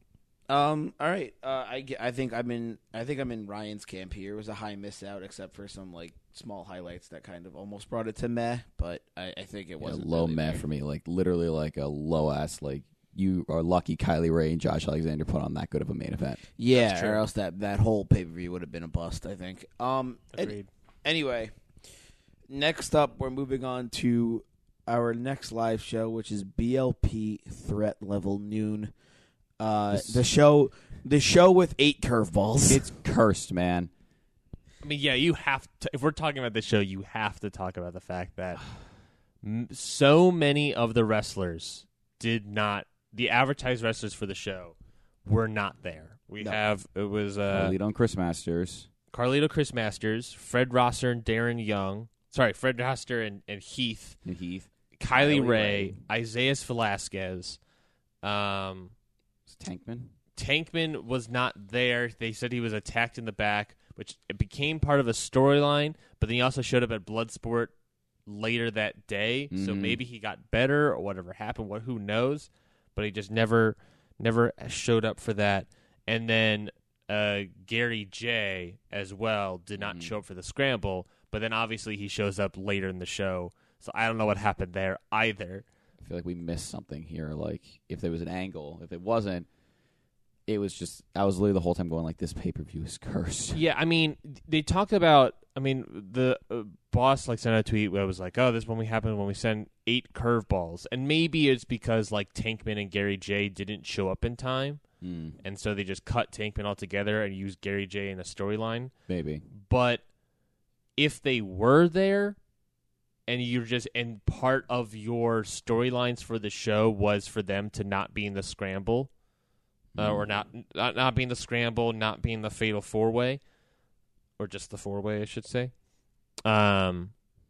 Um. All right. Uh, I, ge- I think I'm in. I think I'm in Ryan's camp here. It was a high miss out, except for some like small highlights that kind of almost brought it to meh. But I, I think it Yeah, was low really meh there. for me, like literally like a low ass. Like you are lucky Kylie Ray and Josh Alexander put on that good of a main event. Yeah, That's true. or else that that whole pay per view would have been a bust. I think. Um. an- Agreed. Anyway, next up, we're moving on to our next live show, which is B L P Threat Level Noon. Uh, This- the show, the show with eight curveballs. It's cursed, man. I mean, yeah, you have to. If we're talking about this show, you have to talk about the fact that m- so many of the wrestlers did not. The advertised wrestlers for the show were not there. We No. have it was uh, Carlito and Chris Masters. Carlito, Chris Masters, Fred Rosser, and Darren Young. Sorry, Fred Rosser and, and Heath, And Heath. Kylie, Kylie Ray, Isaiah Velasquez. Um, Tankman. Tankman was not there. They said he was attacked in the back, which it became part of a storyline, but then he also showed up at Bloodsport later that day, so Mhm. maybe he got better or whatever happened, what who knows, but he just never never showed up for that. And then uh, Gary J as well did not Mhm. show up for the scramble, but then obviously he shows up later in the show, so I don't know what happened there either. I feel like we missed something here. Like, if there was an angle, if it wasn't, it was just, I was literally the whole time going, like, this pay per view is cursed. Yeah, I mean, they talked about. I mean, the uh, boss like sent out a tweet where it was like, "Oh, this when we happen when we send eight curveballs," and maybe it's because like Tankman and Gary J didn't show up in time, Mm, and so they just cut Tankman altogether and used Gary J in a storyline. maybe. But if they were there, and you're just and part of your storylines for the show was for them to not be in the scramble. Uh, or not, not not being the scramble, not being the fatal four way, or just the four way, I should say. Um,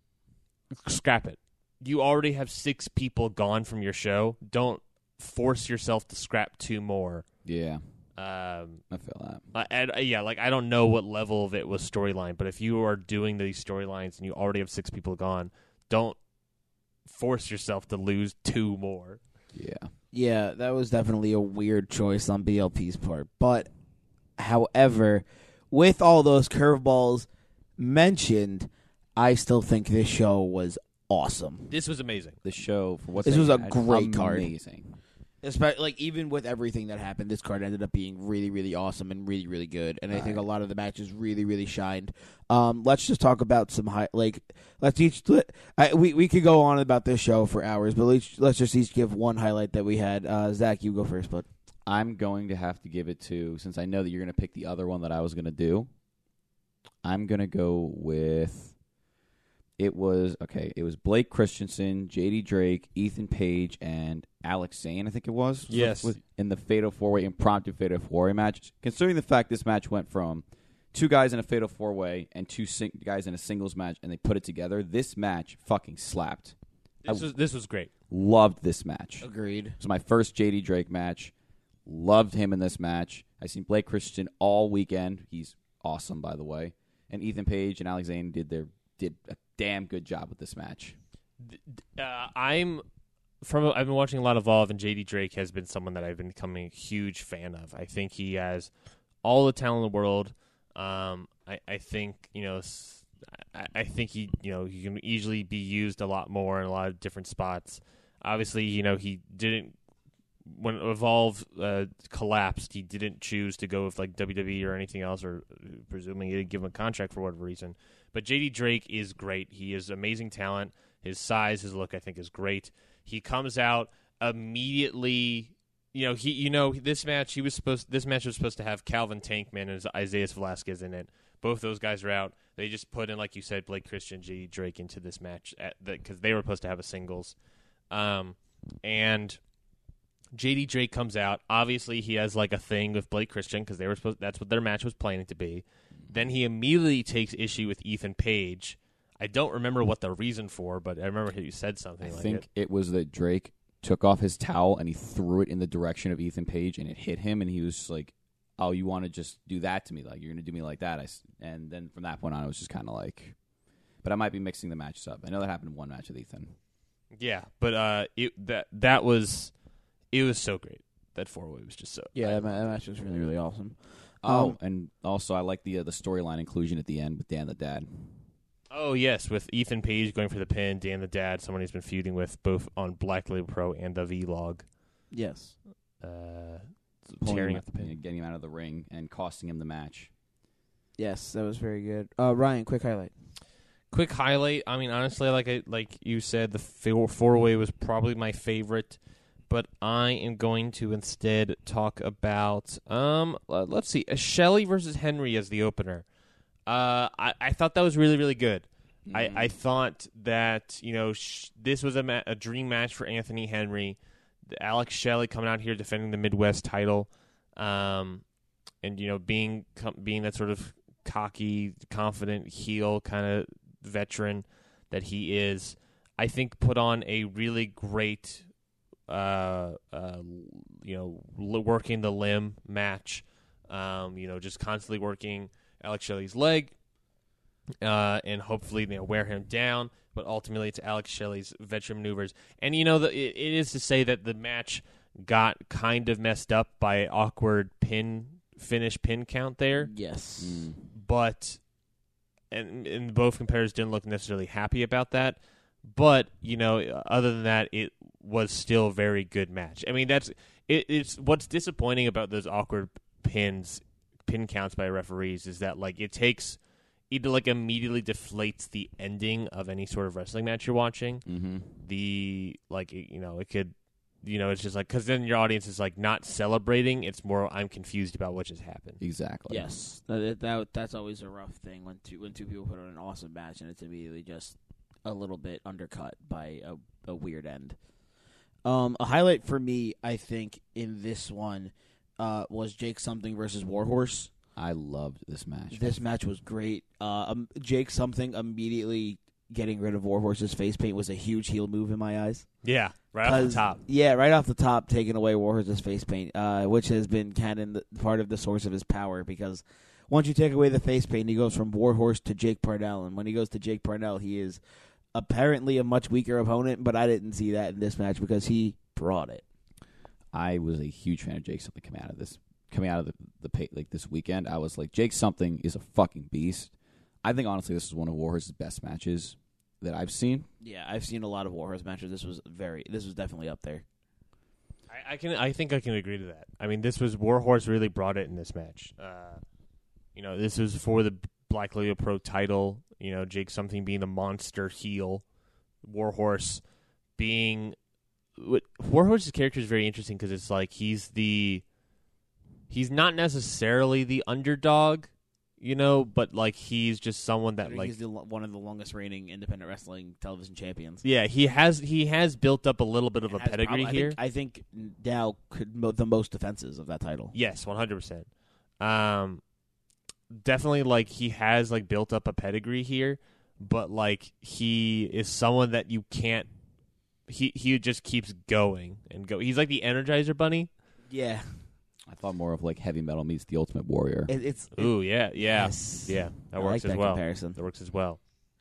scrap it. You already have six people gone from your show. Don't force yourself to scrap two more. Yeah, Um, I feel that. uh, and, uh, yeah, like I don't know what level of it was storyline, but if you are doing these storylines and you already have six people gone, don't force yourself to lose two more. Yeah. Yeah, that was definitely a weird choice on B L P's part. But However, with all those curveballs mentioned, I still think this show was awesome. This was amazing. The show for what This they was a had, great card. amazing. Especially, like, even with everything that happened, this card ended up being really, really awesome and really, really good. And I think a lot of the matches really, really shined. Um, let's just talk about some high, like, let's each. Let, I, we we could go on about this show for hours, but let's let's just each give one highlight that we had. Uh, Zach, you go first, bud. I'm going to have to give it to, since I know that you're going to pick the other one that I was going to do. I'm going to go with. It was, okay, it was Blake Christensen, J D Drake, Ethan Page, and Alex Zane, I think it was. Yes. With, in the Fatal four-Way, impromptu Fatal four-Way match. Considering the fact this match went from two guys in a Fatal four-Way and two sing- guys in a singles match, and they put it together, this match fucking slapped. This was this was great. Loved this match. Agreed. It was my first J D Drake match. Loved him in this match. I seen Blake Christensen all weekend. He's awesome, by the way. And Ethan Page and Alex Zane did their did a damn good job with this match. Uh, I'm from. I've been watching a lot of Evolve, and J D Drake has been someone that I've been becoming a huge fan of. I think he has all the talent in the world. Um, I, I think you know. I, I think he you know he can easily be used a lot more in a lot of different spots. Obviously, you know he didn't. When Evolve uh, collapsed, he didn't choose to go with like W W E or anything else, or presuming he didn't give him a contract for whatever reason. But J D Drake is great. He is amazing talent. His size, his look, I think, is great. He comes out immediately. You know, he. You know, this match he was supposed. This match was supposed to have Calvin Tankman and Isaiah Velasquez in it. Both those guys are out. They just put in, like you said, Blake Christian, J D Drake into this match because they were supposed to have a singles, um, and. J D Drake comes out. Obviously, he has like a thing with Blake Christian because they were supposed. That's what their match was planning to be. Then he immediately takes issue with Ethan Page. I don't remember what the reason for, but I remember he said something I like think it. it was that Drake took off his towel and he threw it in the direction of Ethan Page, and it hit him, and he was like, "Oh, you want to just do that to me? Like you're going to do me like that?" I s and then from that point on, it was just kind of like. But I might be mixing the matches up. I know that happened in one match with Ethan. Yeah, but uh, it that that was. It was so great. That four-way was just so... Yeah, that, that match was really, really awesome. Oh, Um, and also I like the uh, the storyline inclusion at the end with Dan the Dad. Oh, yes, with Ethan Page going for the pin, Dan the Dad, someone he's been feuding with both on Black Label Pro and the V-Log. Yes. Uh, Pulling tearing him up the pin. and getting him out of the ring and costing him the match. Yes, that was very good. Uh, Ryan, quick highlight. Quick highlight. I mean, honestly, like I, like you said, the four, four-way was probably my favorite. But I am going to instead talk about, um, uh, let's see, uh, Shelley versus Henry as the opener. Uh, I, I thought that was really, really good. Mm-hmm. I, I thought that, you know, sh this was a, ma a dream match for Anthony Henry. The Alex Shelley coming out here defending the Midwest title. Um, and, you know, being, being that sort of cocky, confident heel kind of veteran that he is, I think put on a really great Uh, uh, you know, working the limb match, um, you know, just constantly working Alex Shelley's leg, uh, and hopefully, you know, wear him down. But ultimately, it's Alex Shelley's veteran maneuvers. And, you know, the, it, it is to say that the match got kind of messed up by an awkward pin finish pin count there. Yes. Mm. But, and, and both competitors didn't look necessarily happy about that. But, you know, other than that, it was still a very good match. I mean, that's it, it's what's disappointing about those awkward pins, pin counts by referees is that, like, it takes, it, like, immediately deflates the ending of any sort of wrestling match you're watching. Mm-hmm. The, like, you know, it could, you know, it's just like, because then your audience is, like, not celebrating. It's more, I'm confused about what just happened. Exactly. Yes. That, that, that's always a rough thing when two, when two people put on an awesome match and it's immediately just a little bit undercut by a, a weird end. Um, a highlight for me, I think, in this one uh, was Jake Something versus Warhorse. I loved this match. This match was great. Uh, um, Jake Something immediately getting rid of Warhorse's face paint was a huge heel move in my eyes. Yeah, right off the top. Yeah, right off the top, taking away Warhorse's face paint, uh, which has been kind of the, part of the source of his power because once you take away the face paint, he goes from Warhorse to Jake Parnell, and when he goes to Jake Parnell, he is apparently a much weaker opponent, but I didn't see that in this match because he brought it. I was a huge fan of Jake Something coming out of this coming out of the, the pay, like this weekend, I was like, Jake something is a fucking beast. I think honestly, this is one of Warhorse's best matches that I've seen. Yeah, I've seen a lot of Warhorse matches. This was very. This was definitely up there. I, I can. I think I can agree to that. I mean, this was Warhorse really brought it in this match. Uh, you know, this was for the Black Label Pro title. You know, Jake something being the monster heel, Warhorse being. What, Warhorse's character is very interesting because it's like he's the. He's not necessarily the underdog, you know, but like he's just someone that like he's the, one of the longest reigning independent wrestling television champions. Yeah, he has he has built up a little bit of a pedigree prob- I here. Think, I think now could mo- the most defenses of that title. Yes, one hundred percent. Um, definitely like he has like built up a pedigree here, but like he is someone that you can't. He he just keeps going and go. He's like the Energizer Bunny. Yeah. I thought more of like Heavy Metal meets the Ultimate Warrior. It, it's it, Ooh yeah yeah yes. yeah that I works like as that well. Comparison. That works as well.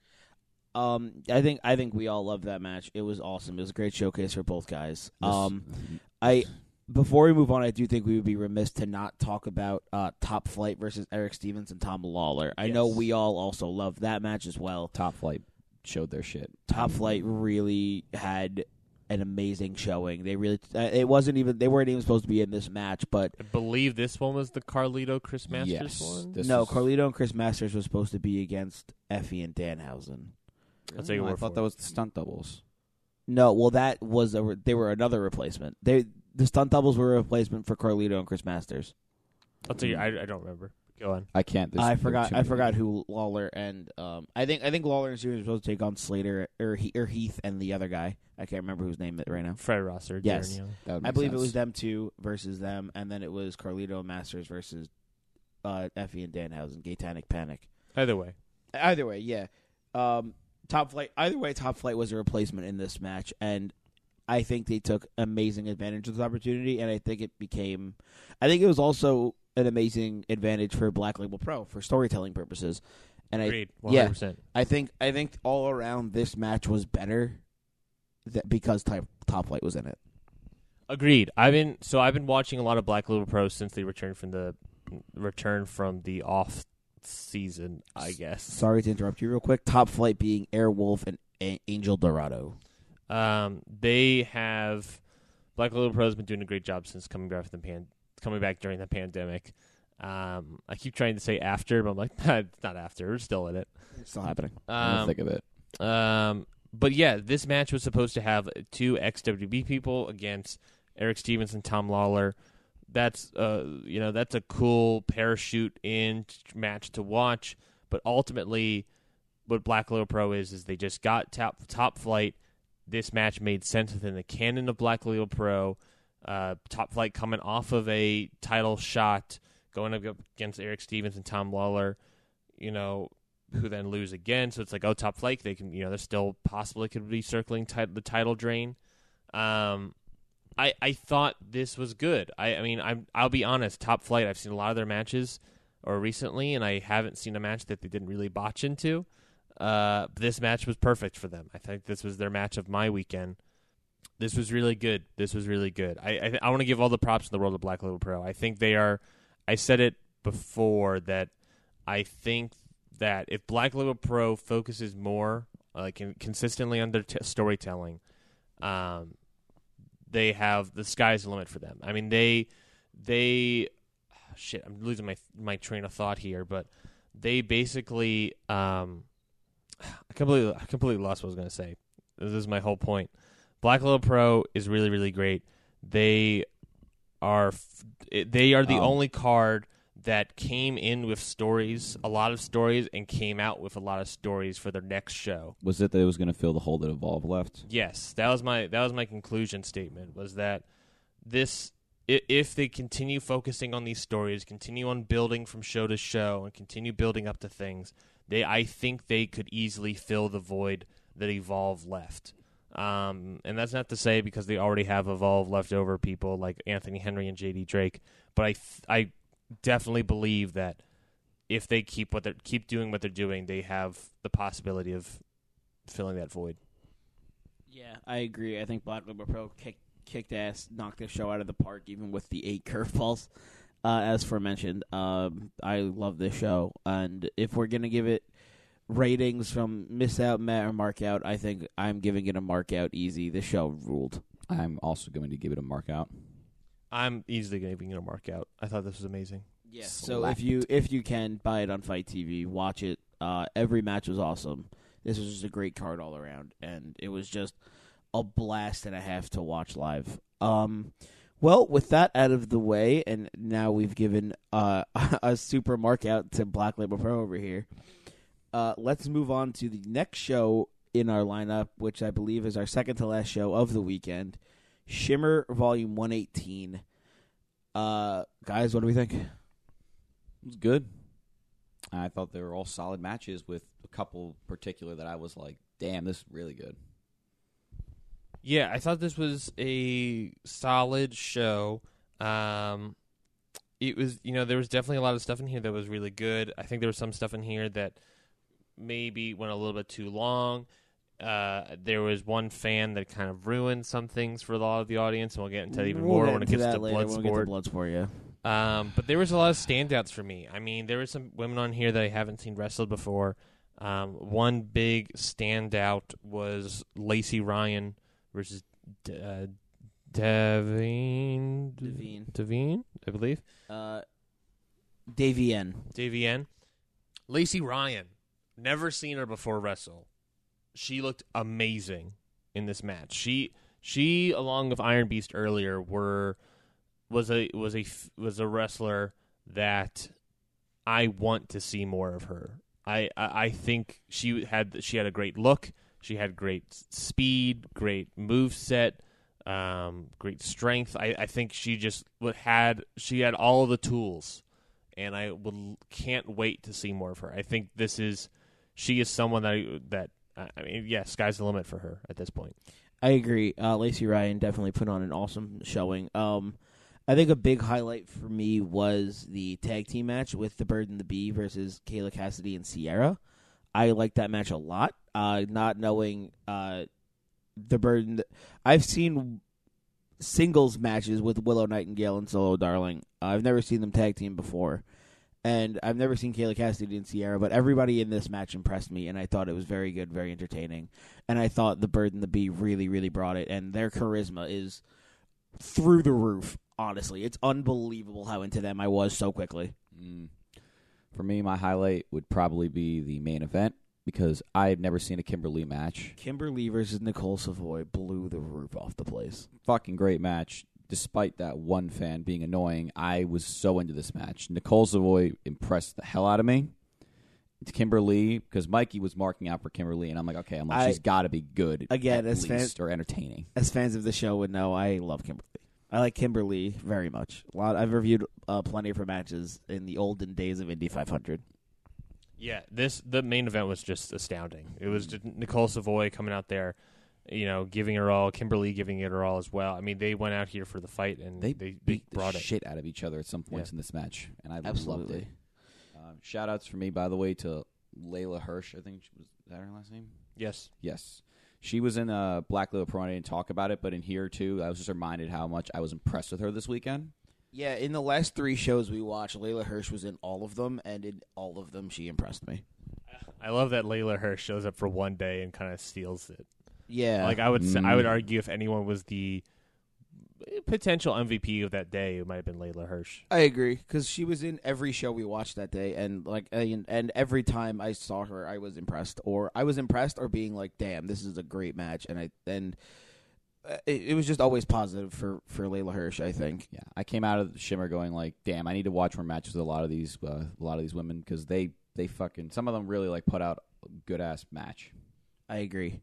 Um, I think I think we all loved that match. It was awesome. It was a great showcase for both guys. Um, I before we move on, I do think we would be remiss to not talk about uh, Top Flight versus Eric Stevens and Tom Lawler. I Yes. know we all also loved that match as well. Top Flight showed their shit. Top Flight really had an amazing showing. They really uh, it wasn't even they weren't even supposed to be in this match, but I believe this one was the Carlito Chris Masters Yes. one. This no, is- Carlito and Chris Masters was supposed to be against Effie and Danhausen. I'll take your I word thought for that it. was the stunt doubles. No, well that was a re- they were another replacement. They the stunt doubles were a replacement for Carlito and Chris Masters. I'll take. Your, I I don't remember. Go on. I can't. there's- I there are forgot. too I many. forgot who Lawler and um. I think I think Lawler and Stevens were supposed to take on Slater or he, or Heath and the other guy. I can't remember whose name it right now. Fred Rosser. Yes. Darren Young. That would I make believe sense. it was them two versus them, and then it was Carlito and Masters versus uh, Effie and Danhausen. Gatanic Panic. Either way. Either way, yeah. Um, Top Flight. Either way, Top Flight was a replacement in this match, and I think they took amazing advantage of this opportunity, and I think it became. I think it was also an amazing advantage for Black Label Pro for storytelling purposes, and Agreed. I one yeah, hundred percent. I think I think all around this match was better, that because Top Top Flight was in it. Agreed. I've been so I've been watching a lot of Black Label Pro since they returned from the return from the off season, I guess. Sorry to interrupt you real quick. Top Flight being Airwolf and A- Angel Dorado. Um, they have Black Label Pro has been doing a great job since coming back from the pan, coming back during the pandemic. Um, I keep trying to say after, but I'm like, nah, it's not after. We're still in it. It's still happening. I'm Um, think of it. Um, but yeah, this match was supposed to have two ex W W E people against Eric Stevens and Tom Lawler. That's uh, you know, that's a cool parachute in match to watch. But ultimately, what Black Label Pro is is they just got top top flight. This match made sense within the canon of Black Label Pro. Uh, Top Flight coming off of a title shot, going up against Eric Stevens and Tom Lawler. You know, who then lose again. So it's like, oh, Top Flight, they can, you know, they're still possibly could be circling ti- the title drain. Um, I I thought this was good. I I mean, I'm I'll be honest. Top Flight, I've seen a lot of their matches or recently, and I haven't seen a match that they didn't really botch into. Uh, this match was perfect for them. I think this was their match of my weekend. This was really good. This was really good. I I, I want to give all the props in the world of Black Label Pro. I think they are. I said it before that I think that if Black Label Pro focuses more, like uh, consistently on their t- storytelling, um, they have the sky's the limit for them. I mean, they they shit. I'm losing my my train of thought here, but they basically um, I completely I completely lost what I was going to say. This is my whole point. Black Label Pro is really really great. They are f- they are the Um, only card that came in with stories, a lot of stories, and came out with a lot of stories for their next show. Was it that it was going to fill the hole that Evolve left? Yes, that was my that was my conclusion statement. Was that this i- if they continue focusing on these stories, continue on building from show to show, and continue building up to things, they I think they could easily fill the void that Evolve left. Um, and that's not to say because they already have Evolve leftover people like Anthony Henry and J D Drake, but I th- I definitely believe that if they keep what they keep doing what they're doing, they have the possibility of filling that void. Yeah, I agree. I think Black Label Pro kicked kicked ass, knocked their show out of the park, even with the eight curveballs. uh, as aforementioned. Um, I love this show, and if we're gonna give it ratings from miss out, Matt, or mark out, I think I'm giving it a mark out easy. This show ruled. I'm also going to give it a mark out. I'm easily giving it a mark out. I thought this was amazing. Yeah. So if you if you can buy it on Fight T V, watch it. Uh, every match was awesome. This was just a great card all around, and it was just a blast and a half to watch live. Um, well, with that out of the way, and now we've given uh, a super mark out to Black Label Pro over here. Uh, let's move on to the next show in our lineup, which I believe is our second to last show of the weekend, Shimmer Volume one eighteen. Uh, guys, what do we think? It was good. I thought they were all solid matches with a couple particular that I was like, damn, this is really good. Yeah, I thought this was a solid show. Um, it was, you know, there was definitely a lot of stuff in here that was really good. I think there was some stuff in here that maybe went a little bit too long. Uh, there was one fan that kind of ruined some things for a lot of the audience, and we'll get into that even We'll more get when it into gets that to later. Bloodsport. We'll get to Bloodsport, yeah. Um, but there was a lot of standouts for me. I mean, there were some women on here that I haven't seen wrestled before. Um, one big standout was Lacey Ryan versus D- uh, Devine, Devine. Devine, I believe. Uh, Davienne. Davienne. Lacey Ryan. Never seen her before wrestle. She looked amazing in this match. She she along with Iron Beast earlier were was a was a was a wrestler that I want to see more of her. I I, I think she had she had a great look. She had great speed, great moveset, um, great strength. I, I think she just had she had all the tools, and I will, can't wait to see more of her. I think this is she is someone that I, that I mean, yeah, sky's the limit for her at this point. I agree. Uh, Lacey Ryan definitely put on an awesome showing. Um, I think a big highlight for me was the tag team match with the Bird and the Bee versus Kayla Cassidy and Sierra. I liked that match a lot. Uh, not knowing uh, the Bird and the, I've seen singles matches with Willow Nightingale and Solo Darling. Uh, I've never seen them tag team before. And I've never seen Kayla Cassidy and Sierra, but everybody in this match impressed me, and I thought it was very good, very entertaining. And I thought the Bird and the Bee really, really brought it, and their charisma is through the roof, honestly. It's unbelievable how into them I was so quickly. Mm. For me, my highlight would probably be the main event, because I had never seen a Kimberly match. Kimberly versus Nicole Savoy blew the roof off the place. Fucking great match. Despite that one fan being annoying, I was so into this match. Nicole Savoy impressed the hell out of me. It's Kimberly, because Mikey was marking out for Kimberly, and I'm like, okay, I'm like, I, she's got to be good again, at as least, fans, or entertaining. As fans of the show would know, I love Kimberly. I like Kimberly very much. A lot. I've reviewed uh, plenty of her matches in the olden days of Indy five hundred. Yeah, this the main event was just astounding. It was just Nicole Savoy coming out there, you know, giving her all. Kimberly giving it her all as well. I mean, they went out here for the fight, and they, they, they beat brought the it. shit out of each other at some points yeah. in this match, and I Absolutely. loved it. Um, shout outs for me, by the way, to Layla Hirsch. I think she was is that her last name. Yes, yes, she was in uh, Black Label Pro. I didn't talk about it, but in here too, I was just reminded how much I was impressed with her this weekend. Yeah, in the last three shows we watched, Layla Hirsch was in all of them, and in all of them, she impressed me. I love that Layla Hirsch shows up for one day and kind of steals it. Yeah, Like I would, say, Mm. I would argue if anyone was the potential M V P of that day, it might have been Layla Hirsch. I agree, because she was in every show we watched that day, and like, and, and every time I saw her, I was impressed, or I was impressed, or being like, "Damn, this is a great match," and I and it, it was just always positive for for Layla Hirsch. I think. Yeah, I came out of Shimmer going like, damn, I need to watch more matches with a lot of these, uh, a lot of these women, because they they fucking some of them really like put out a good ass match. I agree.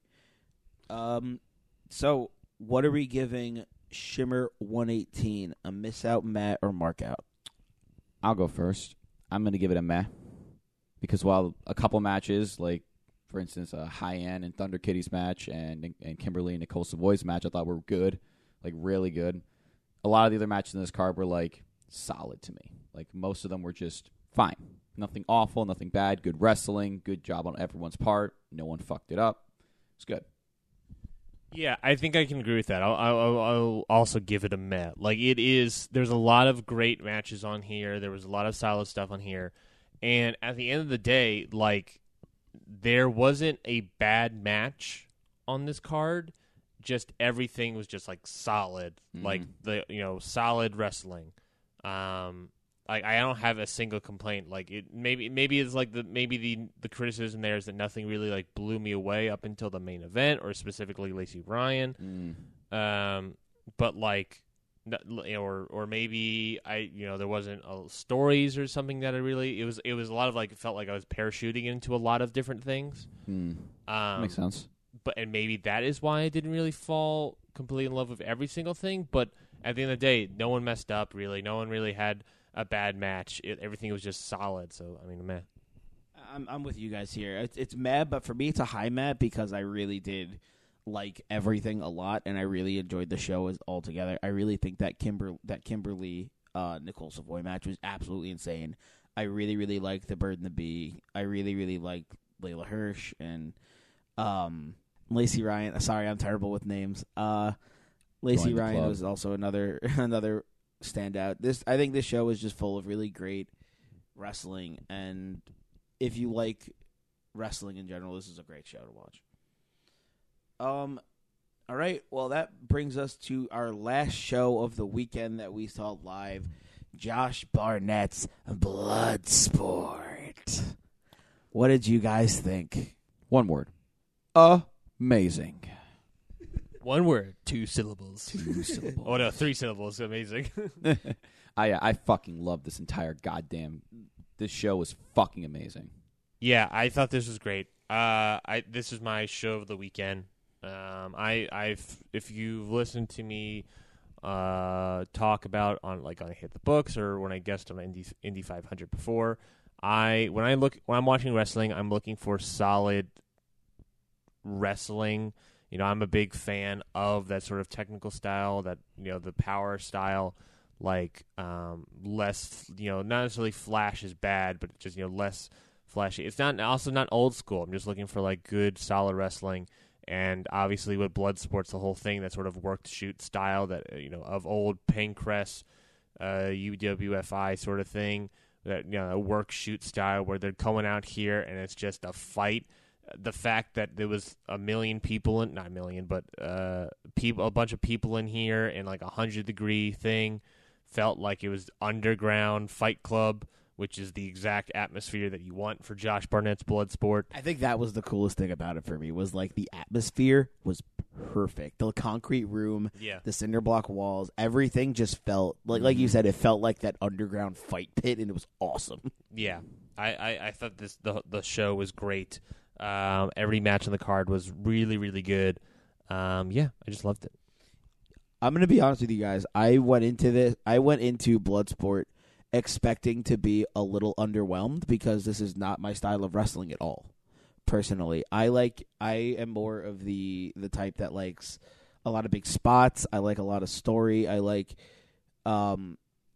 Um, so what are we giving Shimmer one eighteen? A miss out, Matt, or mark out? I'll go first. I'm going to give it a meh. Because while a couple matches, like, for instance, a High-End and Thunder Kitty's match and and Kimberly and Nicole Savoy's match, I thought were good. Like, really good. A lot of the other matches in this card were, like, solid to me. Like, most of them were just fine. Nothing awful, nothing bad. Good wrestling. Good job on everyone's part. No one fucked it up. It's good. Yeah, I think I can agree with that. I'll, I'll, I'll also give it a meh. Like, it is, there's a lot of great matches on here. There was a lot of solid stuff on here. And at the end of the day, like, there wasn't a bad match on this card. Just everything was just, like, solid. Mm-hmm. Like, the, you know, solid wrestling. Um, Like, I don't have a single complaint. Like, it maybe maybe it's like the maybe the the criticism there is that nothing really like blew me away up until the main event, or specifically Lacey Ryan. Mm. Um, but like, you know, or or maybe I you know there wasn't uh, stories or something that I really it was it was a lot of like it felt like I was parachuting into a lot of different things. Mm. Um, Makes sense. But and maybe that is why I didn't really fall completely in love with every single thing. But at the end of the day, no one messed up really. No one really had a bad match. It, everything was just solid. So I mean, meh. I'm I'm with you guys here. It's, it's meh, but for me, it's a high meh because I really did like everything a lot, and I really enjoyed the show as altogether. I really think that Kimber that Kimberly uh, Nicole Savoy match was absolutely insane. I really really liked the Bird and the Bee. I really really liked Layla Hirsch and um, Lacey Ryan. Sorry, I'm terrible with names. Uh, Lacey Ryan was also another another. standout. This I think this show is just full of really great wrestling, and if you like wrestling in general, this is a great show to watch. Um, all right. Well, that brings us to our last show of the weekend that we saw live, Josh Barnett's Bloodsport. What did you guys think? One word. Amazing. One word, two syllables. Two syllables. Oh, no, three syllables. Amazing. I I fucking love this entire goddamn... This show was fucking amazing. Yeah, I thought this was great. Uh, I This is my show of the weekend. Um, I, I've if you've listened to me uh, talk about on like on Hit the Books or when I guested on Indy, Indy five hundred before, I when I look when I'm watching wrestling, I'm looking for solid wrestling. You know, I'm a big fan of that sort of technical style, that, you know, the power style, like um, less, you know, not necessarily flash is bad, but just, you know, less flashy. It's not also not old school. I'm just looking for, like, good, solid wrestling. And obviously with Bloodsport's the whole thing, that sort of work-to-shoot style that, you know, of old Pancrest, uh, U W F I sort of thing, that, you know, a work-shoot style where they're coming out here and it's just a fight. The fact that there was a million people in, not a million, but uh, people, a bunch of people in here in like a hundred degree thing, felt like it was underground Fight Club, which is the exact atmosphere that you want for Josh Barnett's Bloodsport. I think that was the coolest thing about it for me, was like the atmosphere was perfect. The concrete room, yeah. the cinder block walls, everything just felt like, like you said, it felt like that underground fight pit, and it was awesome. Yeah, I, I, I thought this the the show was great. Um, every match on the card was really, really good. Um, yeah, I just loved it. I'm going to be honest with you guys. I went into this. I went into Bloodsport expecting to be a little underwhelmed because this is not my style of wrestling at all. Personally, I like. I am more of the the type that likes a lot of big spots. I like a lot of story. I like. Um,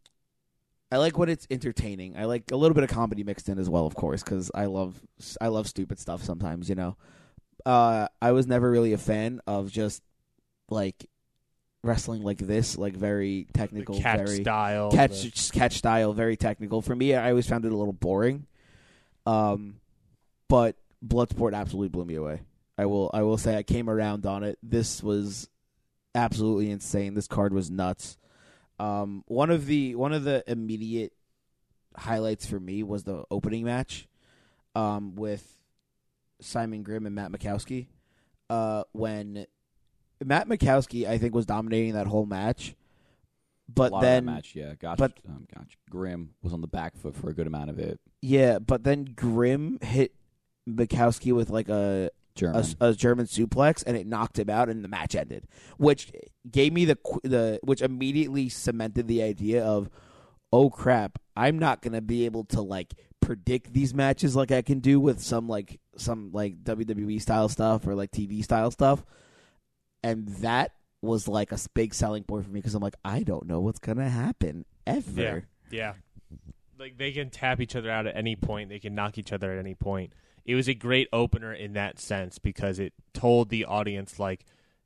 I like when it's entertaining. I like a little bit of comedy mixed in as well, of course, because I love I love stupid stuff sometimes, you know. Uh, I was never really a fan of just, like, wrestling like this, like very technical. The catch very style. Catch, the... catch style, very technical. For me, I always found it a little boring. Um, but Bloodsport absolutely blew me away. I will I will say I came around on it. This was absolutely insane. This card was nuts. Um, one of the one of the immediate highlights for me was the opening match, um, with Simon Grimm and Matt Mikowski. Uh, when Matt Mikowski, I think, was dominating that whole match, but a lot then of that match, yeah, gotcha. But um, gotcha. Grimm was on the back foot for a good amount of it. Yeah, but then Grimm hit Mikowski with like a. German. A, a German suplex, and it knocked him out, and the match ended, which gave me the the which immediately cemented the idea of, oh crap, I'm not gonna be able to like predict these matches like I can do with some like some like W W E style stuff or like T V style stuff, and that was like a big selling point for me because I'm like, I don't know what's gonna happen ever. Yeah, yeah. Like they can tap each other out at any point. They can knock each other at any point. It was a great opener in that sense because it told the audience, like,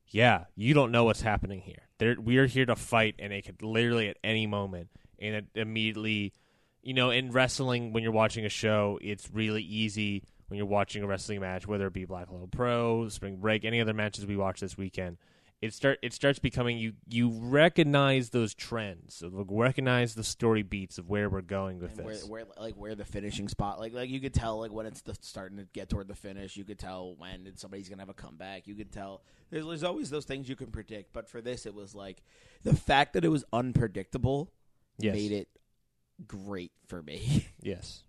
yeah, you don't know what's happening here. There, we are here to fight, and it could literally at any moment, and it immediately, you know, in wrestling, when you're watching a show, it's really easy when you're watching a wrestling match, whether it be Black Hole Pro, Spring Break, any other matches we watch this weekend. It start it starts becoming you you recognize those trends, so recognize the story beats of where we're going with And this. Where, where, like where the finishing spot, like like you could tell, like when it's the, starting to get toward the finish. You could tell when somebody's gonna have a comeback. You could tell. There's, there's always those things you can predict, but for this, it was like the fact that it was unpredictable Yes. made it great for me. Yes.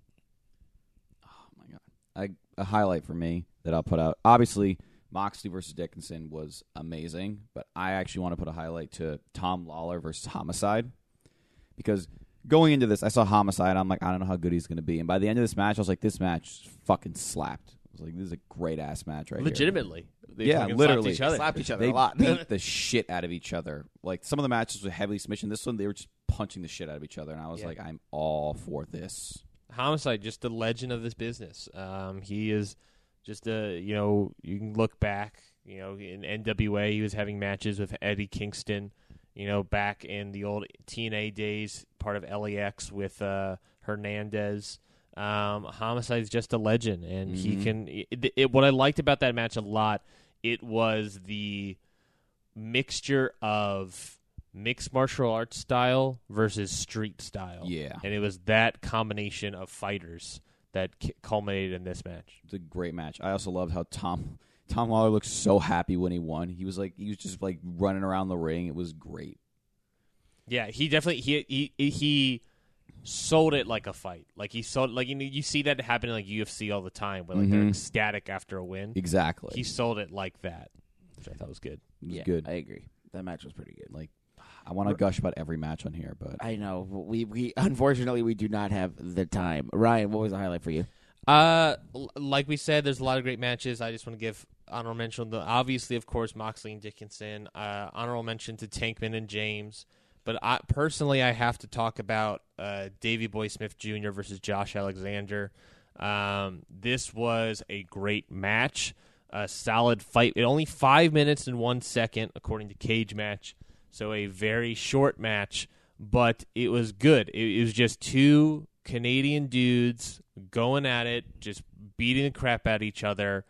Oh my god! I, a highlight for me that I'll put out. Obviously, Moxley versus Dickinson was amazing, but I actually want to put a highlight to Tom Lawler versus Homicide, because going into this, I saw Homicide. I'm like, I don't know how good he's going to be, and by the end of this match, I was like, this match fucking slapped. I was like, this is a great ass match right Legitimately. They Yeah, fucking literally. slapped each other. Slapped each other here. a lot. They beat the shit out of each other. Like some of the matches were heavily submission. This one, they were just punching the shit out of each other, and I was Yeah. like, I'm all for this. Homicide, just the legend of this business. Um, he is just a, you know, you can look back, you know, in N W A, he was having matches with Eddie Kingston, you know, back in the old T N A days, part of L A X with uh, Hernandez. Um, Homicide is just a legend, and Mhm. he can. It, it, what I liked about that match a lot, it was the mixture of mixed martial arts style versus street style. Yeah. And it was that combination of fighters that c- culminated in this match. It's a great match. I also loved how Tom Tom Lawler looked so happy when he won. He was like, he was just like running around the ring. It was great. Yeah, he definitely he he he sold it like a fight. Like he sold like you know, you see that happen in like U F C all the time, where like they're Mhm. ecstatic after a win. Exactly. He sold it like that, which I thought was good. It was yeah, good. I agree. That match was pretty good. Like, I want to gush about every match on here, but I know we we unfortunately we do not have the time. Ryan, what was the highlight for you? Uh, l- like we said, there's a lot of great matches. I just want to give honorable mention to, obviously, of course, Moxley and Dickinson. Uh, honorable mention to Tankman and James. But I, personally, I have to talk about uh, Davey Boy Smith Junior versus Josh Alexander. Um, this was a great match, a solid fight. It only five minutes and one second, according to Cage Match. So a very short match, but it was good. It, it was just two Canadian dudes going at it, just beating the crap out of each other.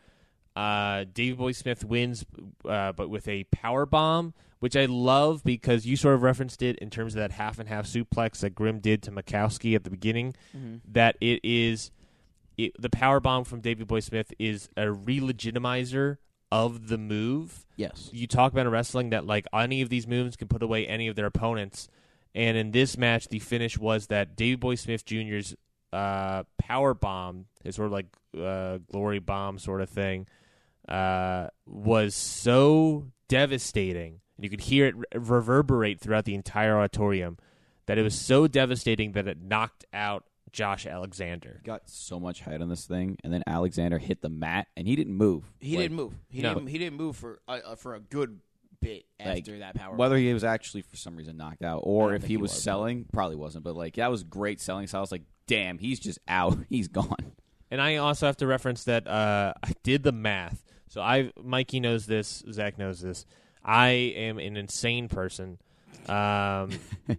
Uh, Davey Boy Smith wins, uh, but with a power bomb, which I love because you sort of referenced it in terms of that half and half suplex that Grimm did to Mikowski at the beginning. Mm-hmm. That it is it, the power bomb from Davey Boy Smith is a re-legitimizer of the move. Yes. You talk about in wrestling that like any of these moves can put away any of their opponents, and in this match, the finish was that Davey Boy Smith Junior's uh, power bomb, his sort of like uh, glory bomb sort of thing, uh, was so devastating. You could hear it re- reverberate throughout the entire auditorium. That it was so devastating that it knocked out Josh Alexander. got so much height on this thing, and then Alexander hit the mat, and he didn't move. He Like, didn't move. He No. didn't. He didn't move for uh, uh, for a good bit Like, after that power. Whether he was actually for some reason knocked out, I or don't if think he he was was, selling, probably wasn't. But like that was great selling. So I was like, damn, he's just out. He's gone. And I also have to reference that uh, I did the math. So I, Mikey knows this, Zach knows this. I am an insane person. Um,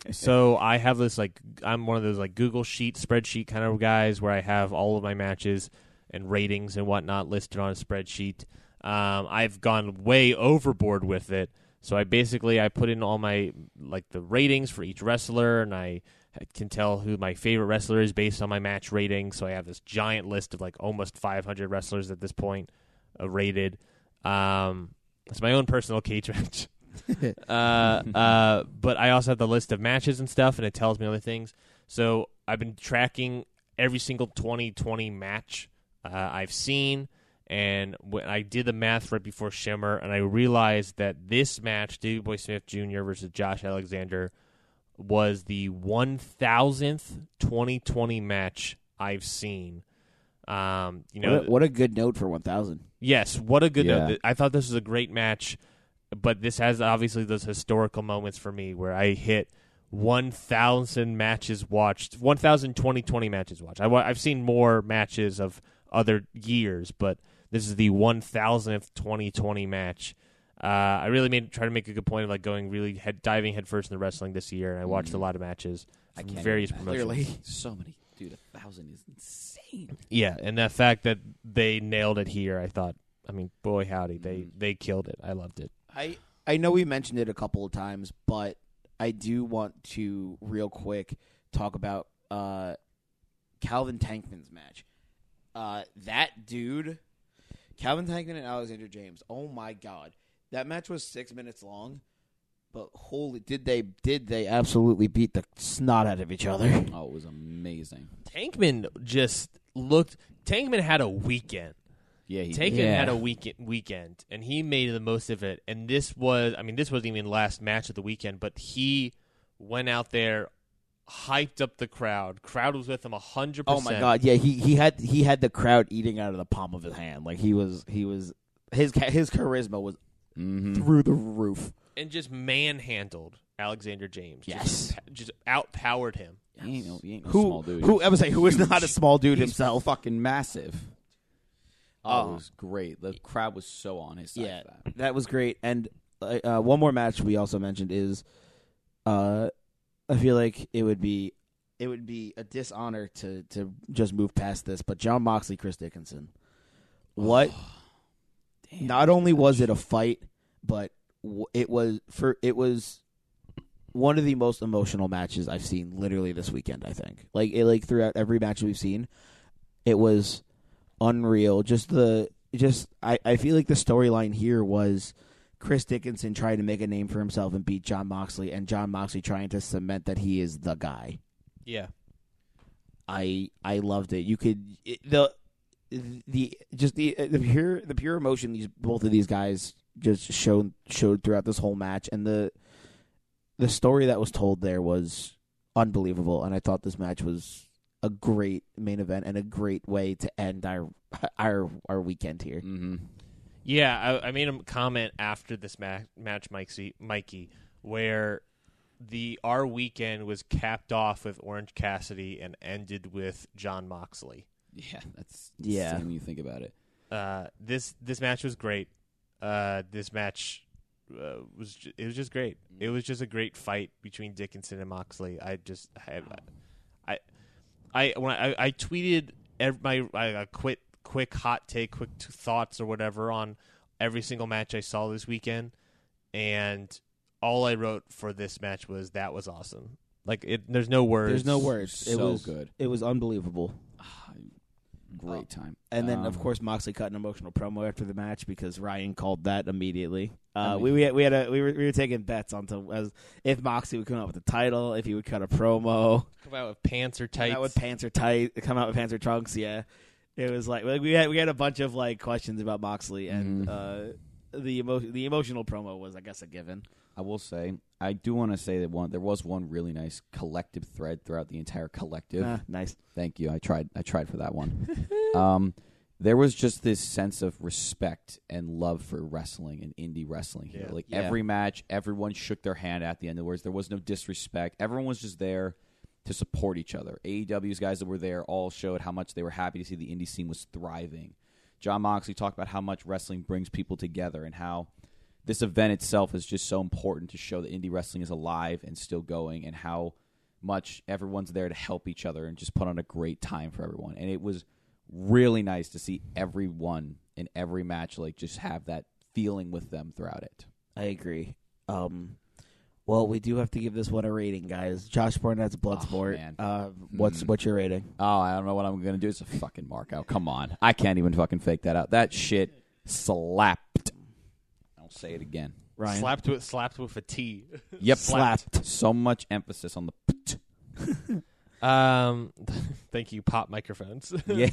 so I have this like I'm one of those like Google Sheet spreadsheet kind of guys where I have all of my matches and ratings and whatnot listed on a spreadsheet. Um, I've gone way overboard with it. So I basically I put in all my like the ratings for each wrestler, and I can tell who my favorite wrestler is based on my match rating. So I have this giant list of like almost five hundred wrestlers at this point uh, rated. Um, it's my own personal cage match. uh, uh, but I also have the list of matches and stuff, and it tells me other things. So I've been tracking every single twenty twenty match uh, I've seen, and when I did the math right before Shimmer, and I realized that this match, Davey Boy Smith Junior versus Josh Alexander, was the one thousandth twenty twenty match I've seen. Um, you know, what, a, what a good note for one thousand. yes, what a good Yeah. note. I thought this was a great match, but this has obviously those historical moments for me where I hit one thousand matches watched, one thousand twenty twenty matches watched. I, wa- I've seen more matches of other years, but this is the one thousandth twenty twenty match. Uh, I really made try to make a good point of like going really head, diving headfirst in the wrestling this year, and I watched Mhm. a lot of matches I from can't various even promotions. Clearly. So many, dude. A thousand is insane. Yeah, and the fact that they nailed it here, I thought. I mean, boy howdy, they Mhm. they killed it. I loved it. I I know we mentioned it a couple of times, but I do want to real quick talk about uh, Calvin Tankman's match. Uh, that dude, Calvin Tankman and Alexander James. Oh my God, that match was six minutes long, but holy, did they did they absolutely beat the snot out of each other? Oh, it was amazing. Tankman just looked. Tankman had a weekend. Yeah, he Tankman Yeah. had a weekend, weekend, and he made the most of it. And this was, I mean, this wasn't even the last match of the weekend, but he went out there, hyped up the crowd. Crowd was with him a hundred Oh percent. my God, yeah, he he had he had the crowd eating out of the palm of his hand. Like he was he was his his charisma was Mm-hmm. through the roof. And just manhandled Alexander James. Yes. just, just outpowered him. He ain't no, he ain't no Who small dude. who I would say who is Huge. not a small dude He's himself. fucking massive. Oh, Oh. it was great. The crowd was so on his side. Yeah, for that. that was great. And uh, uh, one more match we also mentioned is, uh, I feel like it would be it would be a dishonor to to just move past this. But John Moxley, Chris Dickinson, what? Damn. Not only was it a fight, but w- it was for it was one of the most emotional matches I've seen literally this weekend. I think like it like throughout every match we've seen, it was unreal. Just the just I, I feel like the storyline here was Chris Dickinson trying to make a name for himself and beat John Moxley, and John Moxley trying to cement that he is the guy. Yeah. I I loved it. You could it, the the just the the pure the pure emotion these both of these guys just showed showed throughout this whole match, and the the story that was told there was unbelievable. And I thought this match was a great main event and a great way to end our our our weekend here. Mm-hmm. Yeah, I, I made a comment after this ma- match, Mikey, Mikey, where the our weekend was capped off with Orange Cassidy and ended with John Moxley. Yeah, that's Yeah. insane when you think about it. Uh, this this match was great. Uh, this match uh, was ju- it was just great. It was just a great fight between Dickinson and Moxley. I just I I I when I, I tweeted ev- my I, a quick quick hot take, quick t- thoughts or whatever on every single match I saw this weekend, and all I wrote for this match was that was awesome. Like it, there's no words. There's no words. It So was good. It was unbelievable. Great time. And then, of Um, course, Moxley cut an emotional promo after the match because Ryan called that immediately. Uh, I mean- we we had, we had a we were we were taking bets onto as if Moxley would come out with the title, if he would cut a promo, Come out with pants or tights. come out with pants or tight, come out with pants or trunks. Yeah, it was like, like we had we had a bunch of like questions about Moxley, and Mhm. uh, the emo- the emotional promo was, I guess, a given. I will say, I do want to say that one there was one really nice collective thread throughout the entire collective. Ah, nice. Thank you. I tried. I tried for that one. um, there was just this sense of respect and love for wrestling and indie wrestling here. Yeah. Like Yeah. every match, everyone shook their hand at the end. In other words, there was no disrespect. Everyone was just there to support each other. A E W's guys that were there all showed how much they were happy to see the indie scene was thriving. John Moxley talked about how much wrestling brings people together and how this event itself is just so important to show that indie wrestling is alive and still going, and how much everyone's there to help each other and just put on a great time for everyone. And it was really nice to see everyone in every match like just have that feeling with them throughout it. I agree. Um, well, we do have to give this one a rating, guys. Josh Barnett's Bloodsport. Oh, man. uh, what's Mm. what's your rating? Oh, I don't know what I'm going to do. It's a fucking mark out. Come on. I can't even fucking fake that out. That shit slapped. I'll say it again. Ryan? slapped with slapped with a T. Yep. Slapped. So much emphasis on the pt. Um, thank you, pop microphones. Yeah.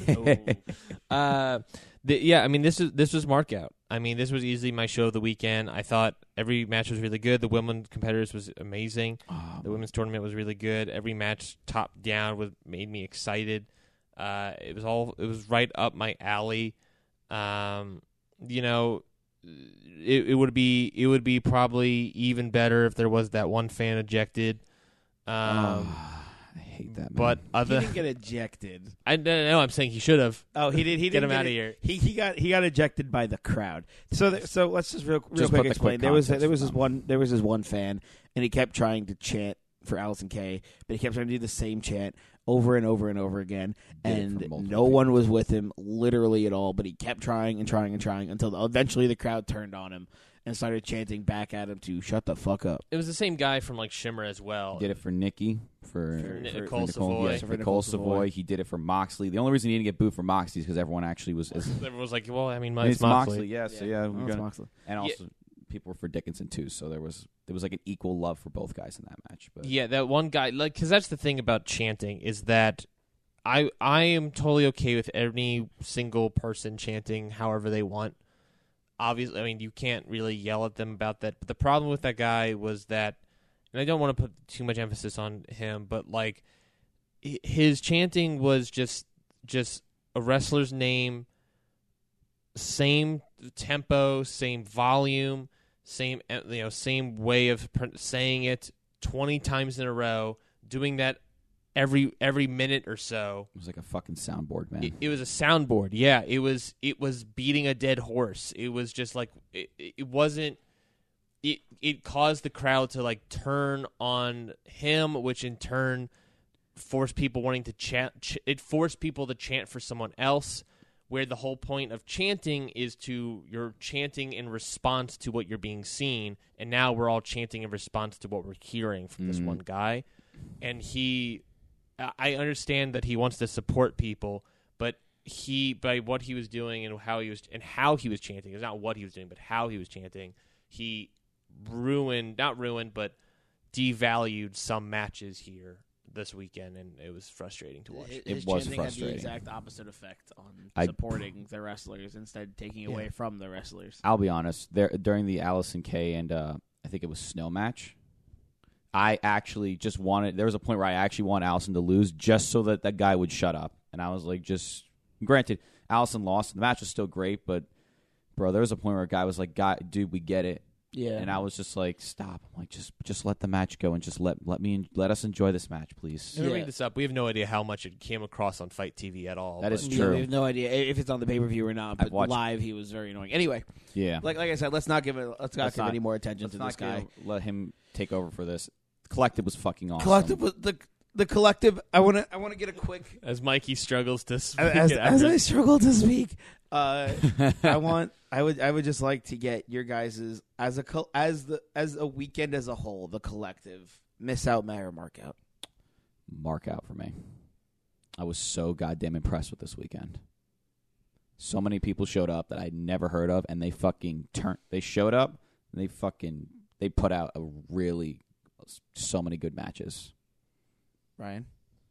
uh, the, yeah. I mean, this is this was mark out. I mean, this was easily my show of the weekend. I thought every match was really good. The women competitors was amazing. Oh, The women's tournament was really good. Every match, top down, was made me excited. Uh, it was all it was right up my alley. Um, you know, it, it would be it would be probably even better if there was that one fan ejected. Um, Oh, I hate that, man. But He other, didn't get ejected. I don't know. I'm saying he should have. Oh, he did. He Get didn't him get outta it- here. He he got he got ejected by the crowd. So th- so let's just real, real Just quick put the explain. quick there was context there was for this them. one there was this one fan, and he kept trying to chant for Allison Kay, but he kept trying to do the same chant over and over and over again, Did it for and multiple no one people. was with him literally at all. But he kept trying and trying and trying until eventually the crowd turned on him and started chanting back at him to shut the fuck up. It was the same guy from like Shimmer as well. He did it for Nikki, for, For Nicole for Nicole, Savoy. yeah, For for Nicole Nicole Savoy. Savoy. He did it for Moxley. The only reason he didn't get booed for Moxley is because everyone actually was. Is, Everyone was like, "Well, I mean, it's it's Moxley." yeah. So yeah, Oh, we're it's gonna- Moxley. and also people were for Dickinson too. So there was there was like an equal love for both guys in that match. But Yeah, that one guy, like, because that's the thing about chanting is that I I am totally okay with any single person chanting however they want. Obviously, I mean, you can't really yell at them about that. But the problem with that guy was that, and I don't want to put too much emphasis on him, but like h- his chanting was just just a wrestler's name, same tempo, same volume, same uh, you know same way of pr- saying it twenty times in a row, doing that every every minute or so. it was like a fucking soundboard, man. It, it was a soundboard. Yeah, it was it was beating a dead horse. It was just like it, it wasn't it it caused the crowd to like turn on him, which in turn forced people wanting to chant ch- it forced people to chant for someone else, where the whole point of chanting is to you're chanting in response to what you're being seen, and now we're all chanting in response to what we're hearing from this Mhm. one guy. And he I understand that he wants to support people, but he by what he was doing and how he was and how he was chanting, it's not what he was doing, but how he was chanting, he ruined not ruined, but devalued some matches here this weekend, and it was frustrating to watch. His, It his was chanting frustrating. had the exact opposite effect on I- supporting the wrestlers instead taking away Yeah. from the wrestlers. I'll be honest. There during the Allison Kay and uh, I think it was Snow match, I actually just wanted. There was a point where I actually wanted Allison to lose just so that that guy would shut up. And I was like, just granted, Allison lost. The match was still great, but bro, there was a point where a guy was like, "Guy, dude, we get it." Yeah, And I was just like, "Stop!" I'm like, just just let the match go and just let let me let us enjoy this match, please. Let me Yeah. bring this up. We have no idea how much it came across on Fight T V at all. That but- is Yeah, true. we have no idea if it's on the pay per view or not. I've But watched- live, he was very annoying. Anyway, Yeah. like like I said, let's not give it. Let's not Let's give not- any more attention Let's to not this guy. give- let him take over for this. Collective was fucking awesome. Collective was the the collective. I want to I want to get a quick as Mikey struggles to speak as, it as after- I struggle to speak. Uh, I want I would I would just like to get your guys's as a col- as the as a weekend as a whole, the collective miss out, matter mark out. Mark out for me. I was so goddamn impressed with this weekend. So many people showed up that I'd never heard of, and they fucking turned. They showed up, and they fucking they put out a really so many good matches. Ryan,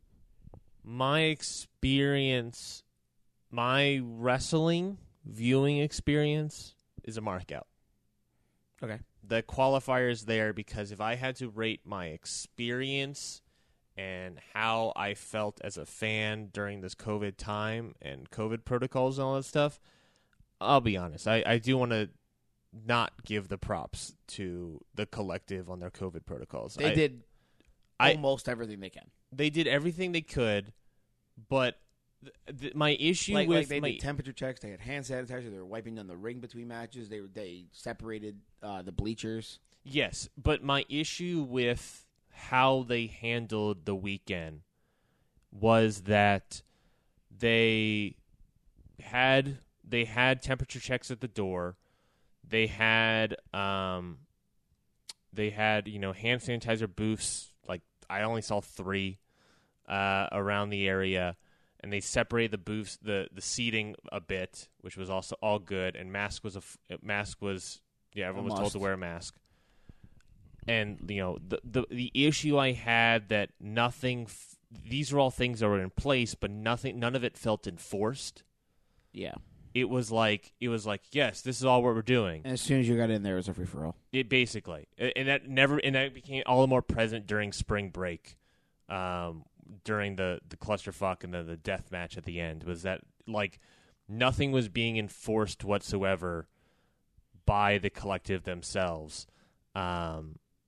my experience, my wrestling viewing experience is a markout. okay, The qualifier is there because if I had to rate my experience and how I felt as a fan during this COVID time and COVID protocols and all that stuff, I'll be honest. I, I do want to not give the props to the collective on their COVID protocols. they I, did I- almost everything they can. They did everything they could, but th- th- my issue Like, with like they my, did temperature checks. They had hand sanitizer. They were wiping down the ring between matches. They were, they separated uh, the bleachers. yes, but my issue with how they handled the weekend was that they had they had temperature checks at the door. They had um they had, you know, hand sanitizer booths. Like I only saw three uh, around the area, and they separated the booths, the the seating a bit, which was also all good. And mask was a f- mask was yeah, everyone was told must. to wear a mask. And you know the the the issue I had that nothing. F- these are all things that were in place, but nothing. None of it felt enforced. Yeah, It was like it was like yes, this is all what we're doing. and as soon as you got in there, it was a free for all. It basically, and that never, and that became all the more present during spring break, um, during the the clusterfuck and the the death match at the end. Was that like nothing was being enforced whatsoever by the collective themselves, um,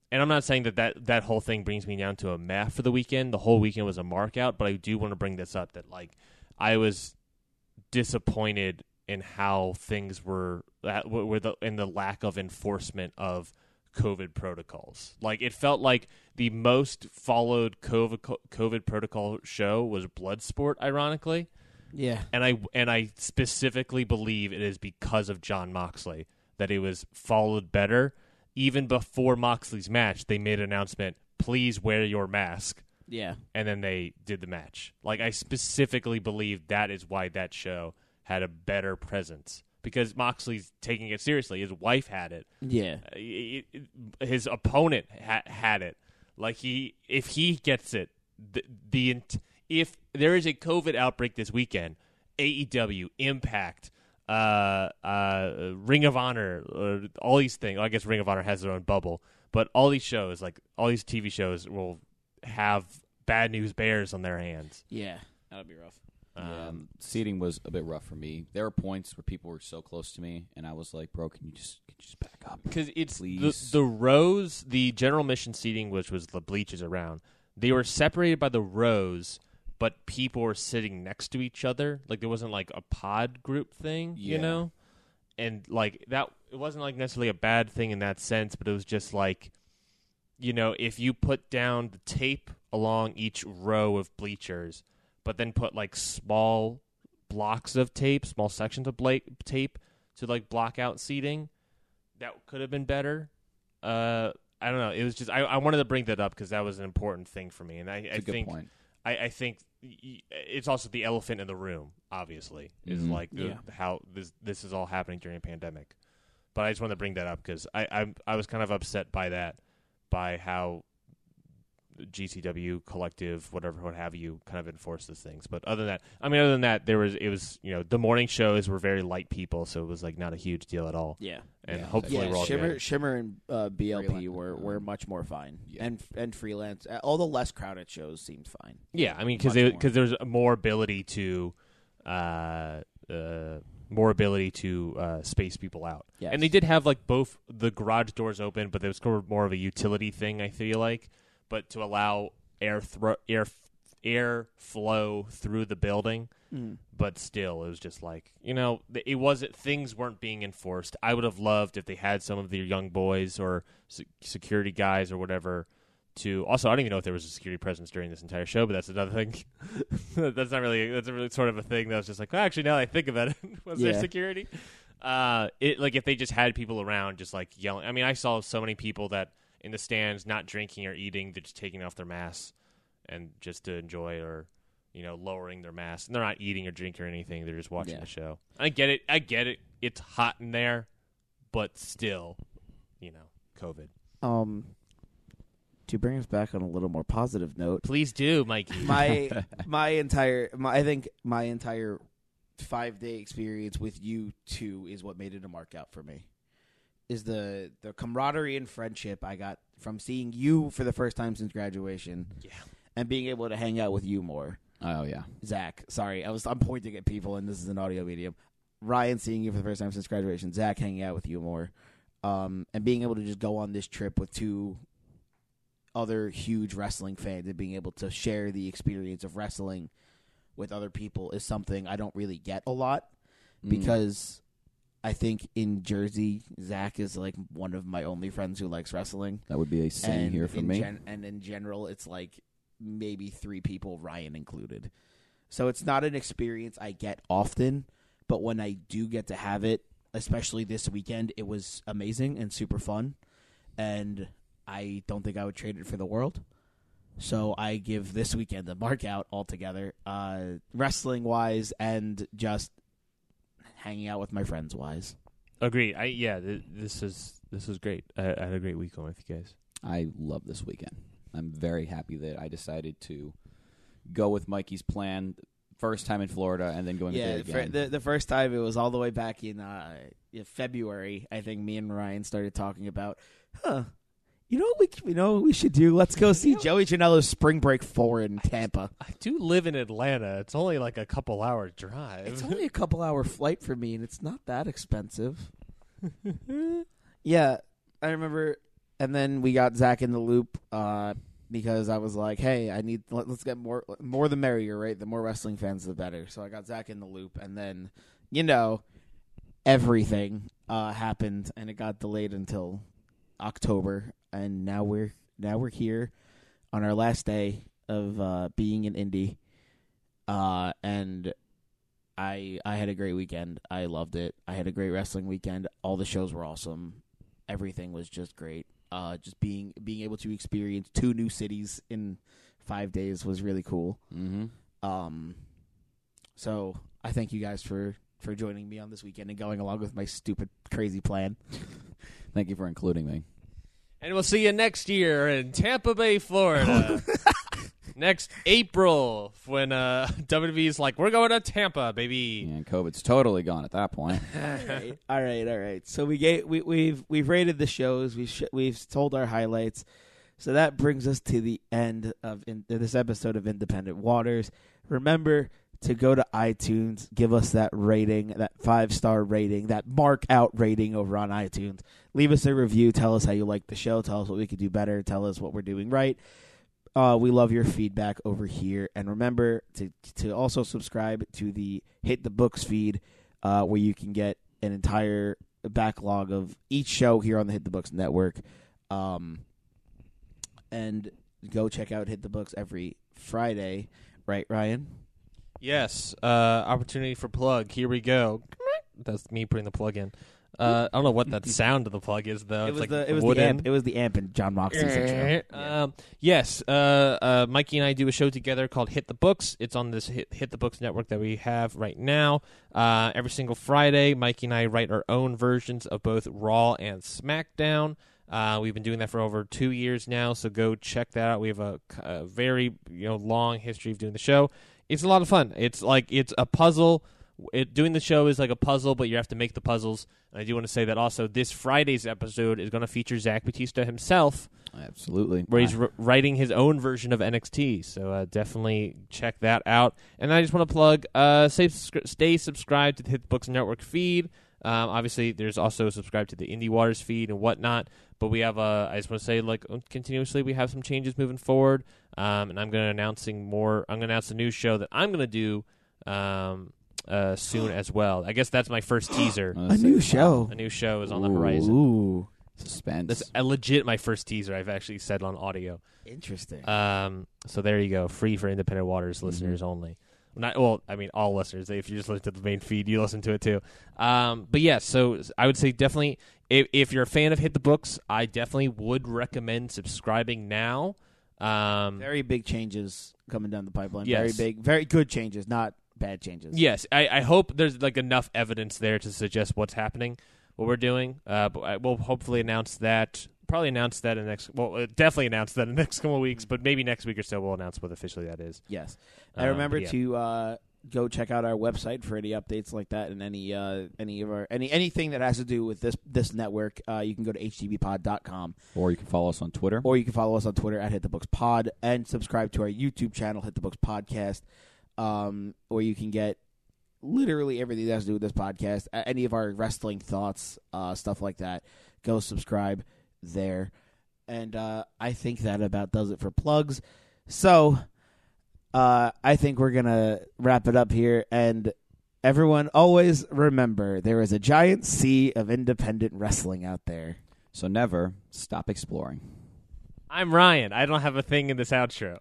and I'm not saying that, that that whole thing brings me down to a math for the weekend. The whole weekend was a mark out, but I do want to bring this up that like I was disappointed in how things were that were the in the lack of enforcement of COVID protocols. Like it felt like the most followed COVID COVID protocol show was Bloodsport, ironically. Yeah. And I and I specifically believe it is because of Jon Moxley that it was followed better. Even before Moxley's match, they made an announcement, please wear your mask. Yeah. And then they did the match. Like, I specifically believe that is why that show had a better presence. Because Moxley's taking it seriously. His wife had it. Yeah. Uh, it, it, his opponent ha- had it. Like, he, if he gets it, the, the if there is a COVID outbreak this weekend, A E W, Impact, Uh, uh, Ring of Honor, uh, all these things. Well, I guess Ring of Honor has their own bubble, but all these shows, like all these T V shows, will have Bad News Bears on their hands. Yeah, that'll be rough. Yeah, Um, seating was a bit rough for me. There were points where people were so close to me, and I was like, "Bro, can you just can you just back up?" Because it's the, Please. the rows, the general mission seating, which was the bleachers around, they were separated by the rows, but people were sitting next to each other. Like, there wasn't, like, a pod group thing, you Yeah. know? And, like, that it wasn't, like, necessarily a bad thing in that sense, but it was just, like, you know, if you put down the tape along each row of bleachers, but then put, like, small blocks of tape, small sections of bla- tape to, like, block out seating, that could have been better. Uh, I don't know. It was just, I, I wanted to bring that up because that was an important thing for me. And I, It's I a good think, point. I, I think it's also the elephant in the room, obviously, is Mhm. like the, Yeah. how this this is all happening during a pandemic. But I just wanted to bring that up because I, I I was kind of upset by that, by how G C W collective, whatever, what have you, kind of enforces things. But other than that, I mean, other than that, there was it was you know the morning shows were very light people, so it was like not a huge deal at all. Yeah. And Yeah, hopefully Yeah, we're all Shimmer, good. Shimmer, and uh, B L P Freelance, were, um, were much more fine, yeah. and and freelance. Uh, all the less crowded shows seemed fine. Yeah, I mean, because Much more. because there's more ability to, uh, uh, more ability to uh, space people out. Yes. And they did have like both the garage doors open, but there was sort of more of a utility thing, I feel like, but to allow air thro- air air flow through the building. Mm. But still, it was just like, you know, th- it wasn't, things weren't being enforced. I would have loved if they had some of their young boys or se- security guys or whatever to, also, I don't even know if there was a security presence during this entire show, but that's another thing. That's not really, that's a really sort of a thing that was just like, well, actually, now that I think about it, was Yeah. there security? Uh, it, like, if they just had people around just, like, yelling. I mean, I saw so many people that in the stands not drinking or eating, they're just taking off their masks and just to enjoy or, you know, lowering their masks. And they're not eating or drinking or anything. They're just watching Yeah. the show. I get it. I get it. It's hot in there, but still, you know, COVID. Um, to bring us back on a little more positive note, Please do, Mikey. my my entire my, I think my entire five day experience with you two is what made it a mark out for me. Is the the camaraderie and friendship I got from seeing you for the first time since graduation, Yeah. and being able to hang out with you more. Oh yeah, Zach, sorry, I was I'm pointing at people, and this is an audio medium. Ryan, seeing you for the first time since graduation. Zach, hanging out with you more, um, and being able to just go on this trip with two other huge wrestling fans and being able to share the experience of wrestling with other people is something I don't really get a lot Mm. because I think in Jersey, Zach is like one of my only friends who likes wrestling. that would be a same And here for in me. gen- and in general, it's like maybe three people, Ryan included. So it's not an experience I get often, but when I do get to have it, especially this weekend, it was amazing and super fun. And I don't think I would trade it for the world. So I give this weekend a mark out altogether, uh, wrestling-wise and just hanging out with my friends-wise. Agree. I yeah. Th- this is this was great. I, I had a great weekend with you guys. I love this weekend. I'm very happy that I decided to go with Mikey's plan. First time in Florida, and then going Yeah, with it for, again. the the first time it was all the way back in uh, in February. I think me and Ryan started talking about, huh? You know what we you know what we should do? Let's go see Joey Janela's Spring Break Four in Tampa. I do live in Atlanta. It's only like a couple hour drive. It's only a couple hour flight for me, and it's not that expensive. Yeah, I remember and then we got Zach in the loop uh, because I was like, hey, I need let, let's get more more the merrier, right? The more wrestling fans, the better. So I got Zach in the loop, and then you know everything uh, happened, and it got delayed until October, and now we're now we're here on our last day of uh, being in Indy, uh, and I I had a great weekend. I loved it. I had a great wrestling weekend. All the shows were awesome. Everything was just great. Uh, just being being able to experience two new cities in five days was really cool. Mm-hmm. Um, so I thank you guys for, for joining me on this weekend and going along with my stupid, crazy plan. Thank you for including me. And we'll see you next year in Tampa Bay, Florida. Next April, when uh, W W E's like, we're going to Tampa, baby. And COVID's totally gone at that point. all right, all right, all right. So we gave we we've we've rated the shows. We've sh- we've told our highlights. So that brings us to the end of in, this episode of Independent Waters. Remember to go to iTunes, give us that rating, that five star rating, that mark out rating over on iTunes. Leave us a review. Tell us how you like the show. Tell us what we could do better. Tell us what we're doing right. Uh, we love your feedback over here. And remember to to also subscribe to the Hit the Books feed, uh, where you can get an entire backlog of each show here on the Hit the Books network. Um, and go check out Hit the Books every Friday. Right, Ryan? Yes. Uh, opportunity for plug. Here we go. That's me putting the plug in. Uh, I don't know what that sound of the plug is, though. It it's was like the it was wooden. the amp. It was the amp in John Moxley's intro. Um, yes, uh, uh, Mikey and I do a show together called Hit the Books. It's on this Hit, Hit the Books network that we have right now. Uh, every single Friday, Mikey and I write our own versions of both Raw and SmackDown. Uh, we've been doing that for over two years now, so go check that out. We have a, a very you know long history of doing the show. It's a lot of fun. It's like it's a puzzle. It, doing the show is like a puzzle, but you have to make the puzzles. And I do want to say that also this Friday's episode is going to feature Zach Batista himself. Absolutely. Where he's r- writing his own version of N X T. So uh, definitely check that out. And I just want to plug, uh, stay, stay subscribed to the Hit the Books Network feed. Um, obviously, there's also subscribe to the Indie Waters feed and whatnot. But we have, uh, I just want to say, like, continuously we have some changes moving forward. Um, and I'm going to announcing more. I'm going to announce a new show that I'm going to do um, uh, soon as well. I guess that's my first teaser. A new show. A new show is on Ooh. the horizon. Ooh, suspense. That's a legit my first teaser I've actually said on audio. interesting. Um, so there you go. Free for Independent Waters mm-hmm. listeners only. Not well. I mean, all listeners. If you just listen to the main feed, you listen to it too. Um, but yes, yeah, so I would say definitely, if, if you're a fan of Hit the Books, I definitely would recommend subscribing now. Um, very big changes coming down the pipeline. Yes. Very big, very good changes, not bad changes. Yes, I, I hope there's like enough evidence there to suggest what's happening, what we're doing. Uh, but I, we'll hopefully announce that. Probably announce that in the next. Well, uh, definitely announce that in the next couple of weeks. But maybe next week or so we'll announce what officially that is. Yes. Um, I remember yeah. to uh, go check out our website for any updates like that and any uh, any of our any anything that has to do with this this network. Uh, you can go to h t b pod dot com. Or you can follow us on Twitter. Or you can follow us on Twitter at Hit the Books Pod and subscribe to our YouTube channel, Hit the Books Podcast, um, where you can get literally everything that has to do with this podcast. Any of our wrestling thoughts, uh, stuff like that. Go subscribe there. And uh, I think that about does it for plugs. So uh, I think we're going to wrap it up here. And everyone, always remember, there is a giant sea of independent wrestling out there. So never stop exploring. I'm Ryan. I don't have a thing in this outro.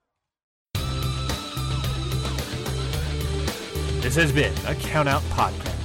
This has been a Count Out Podcast.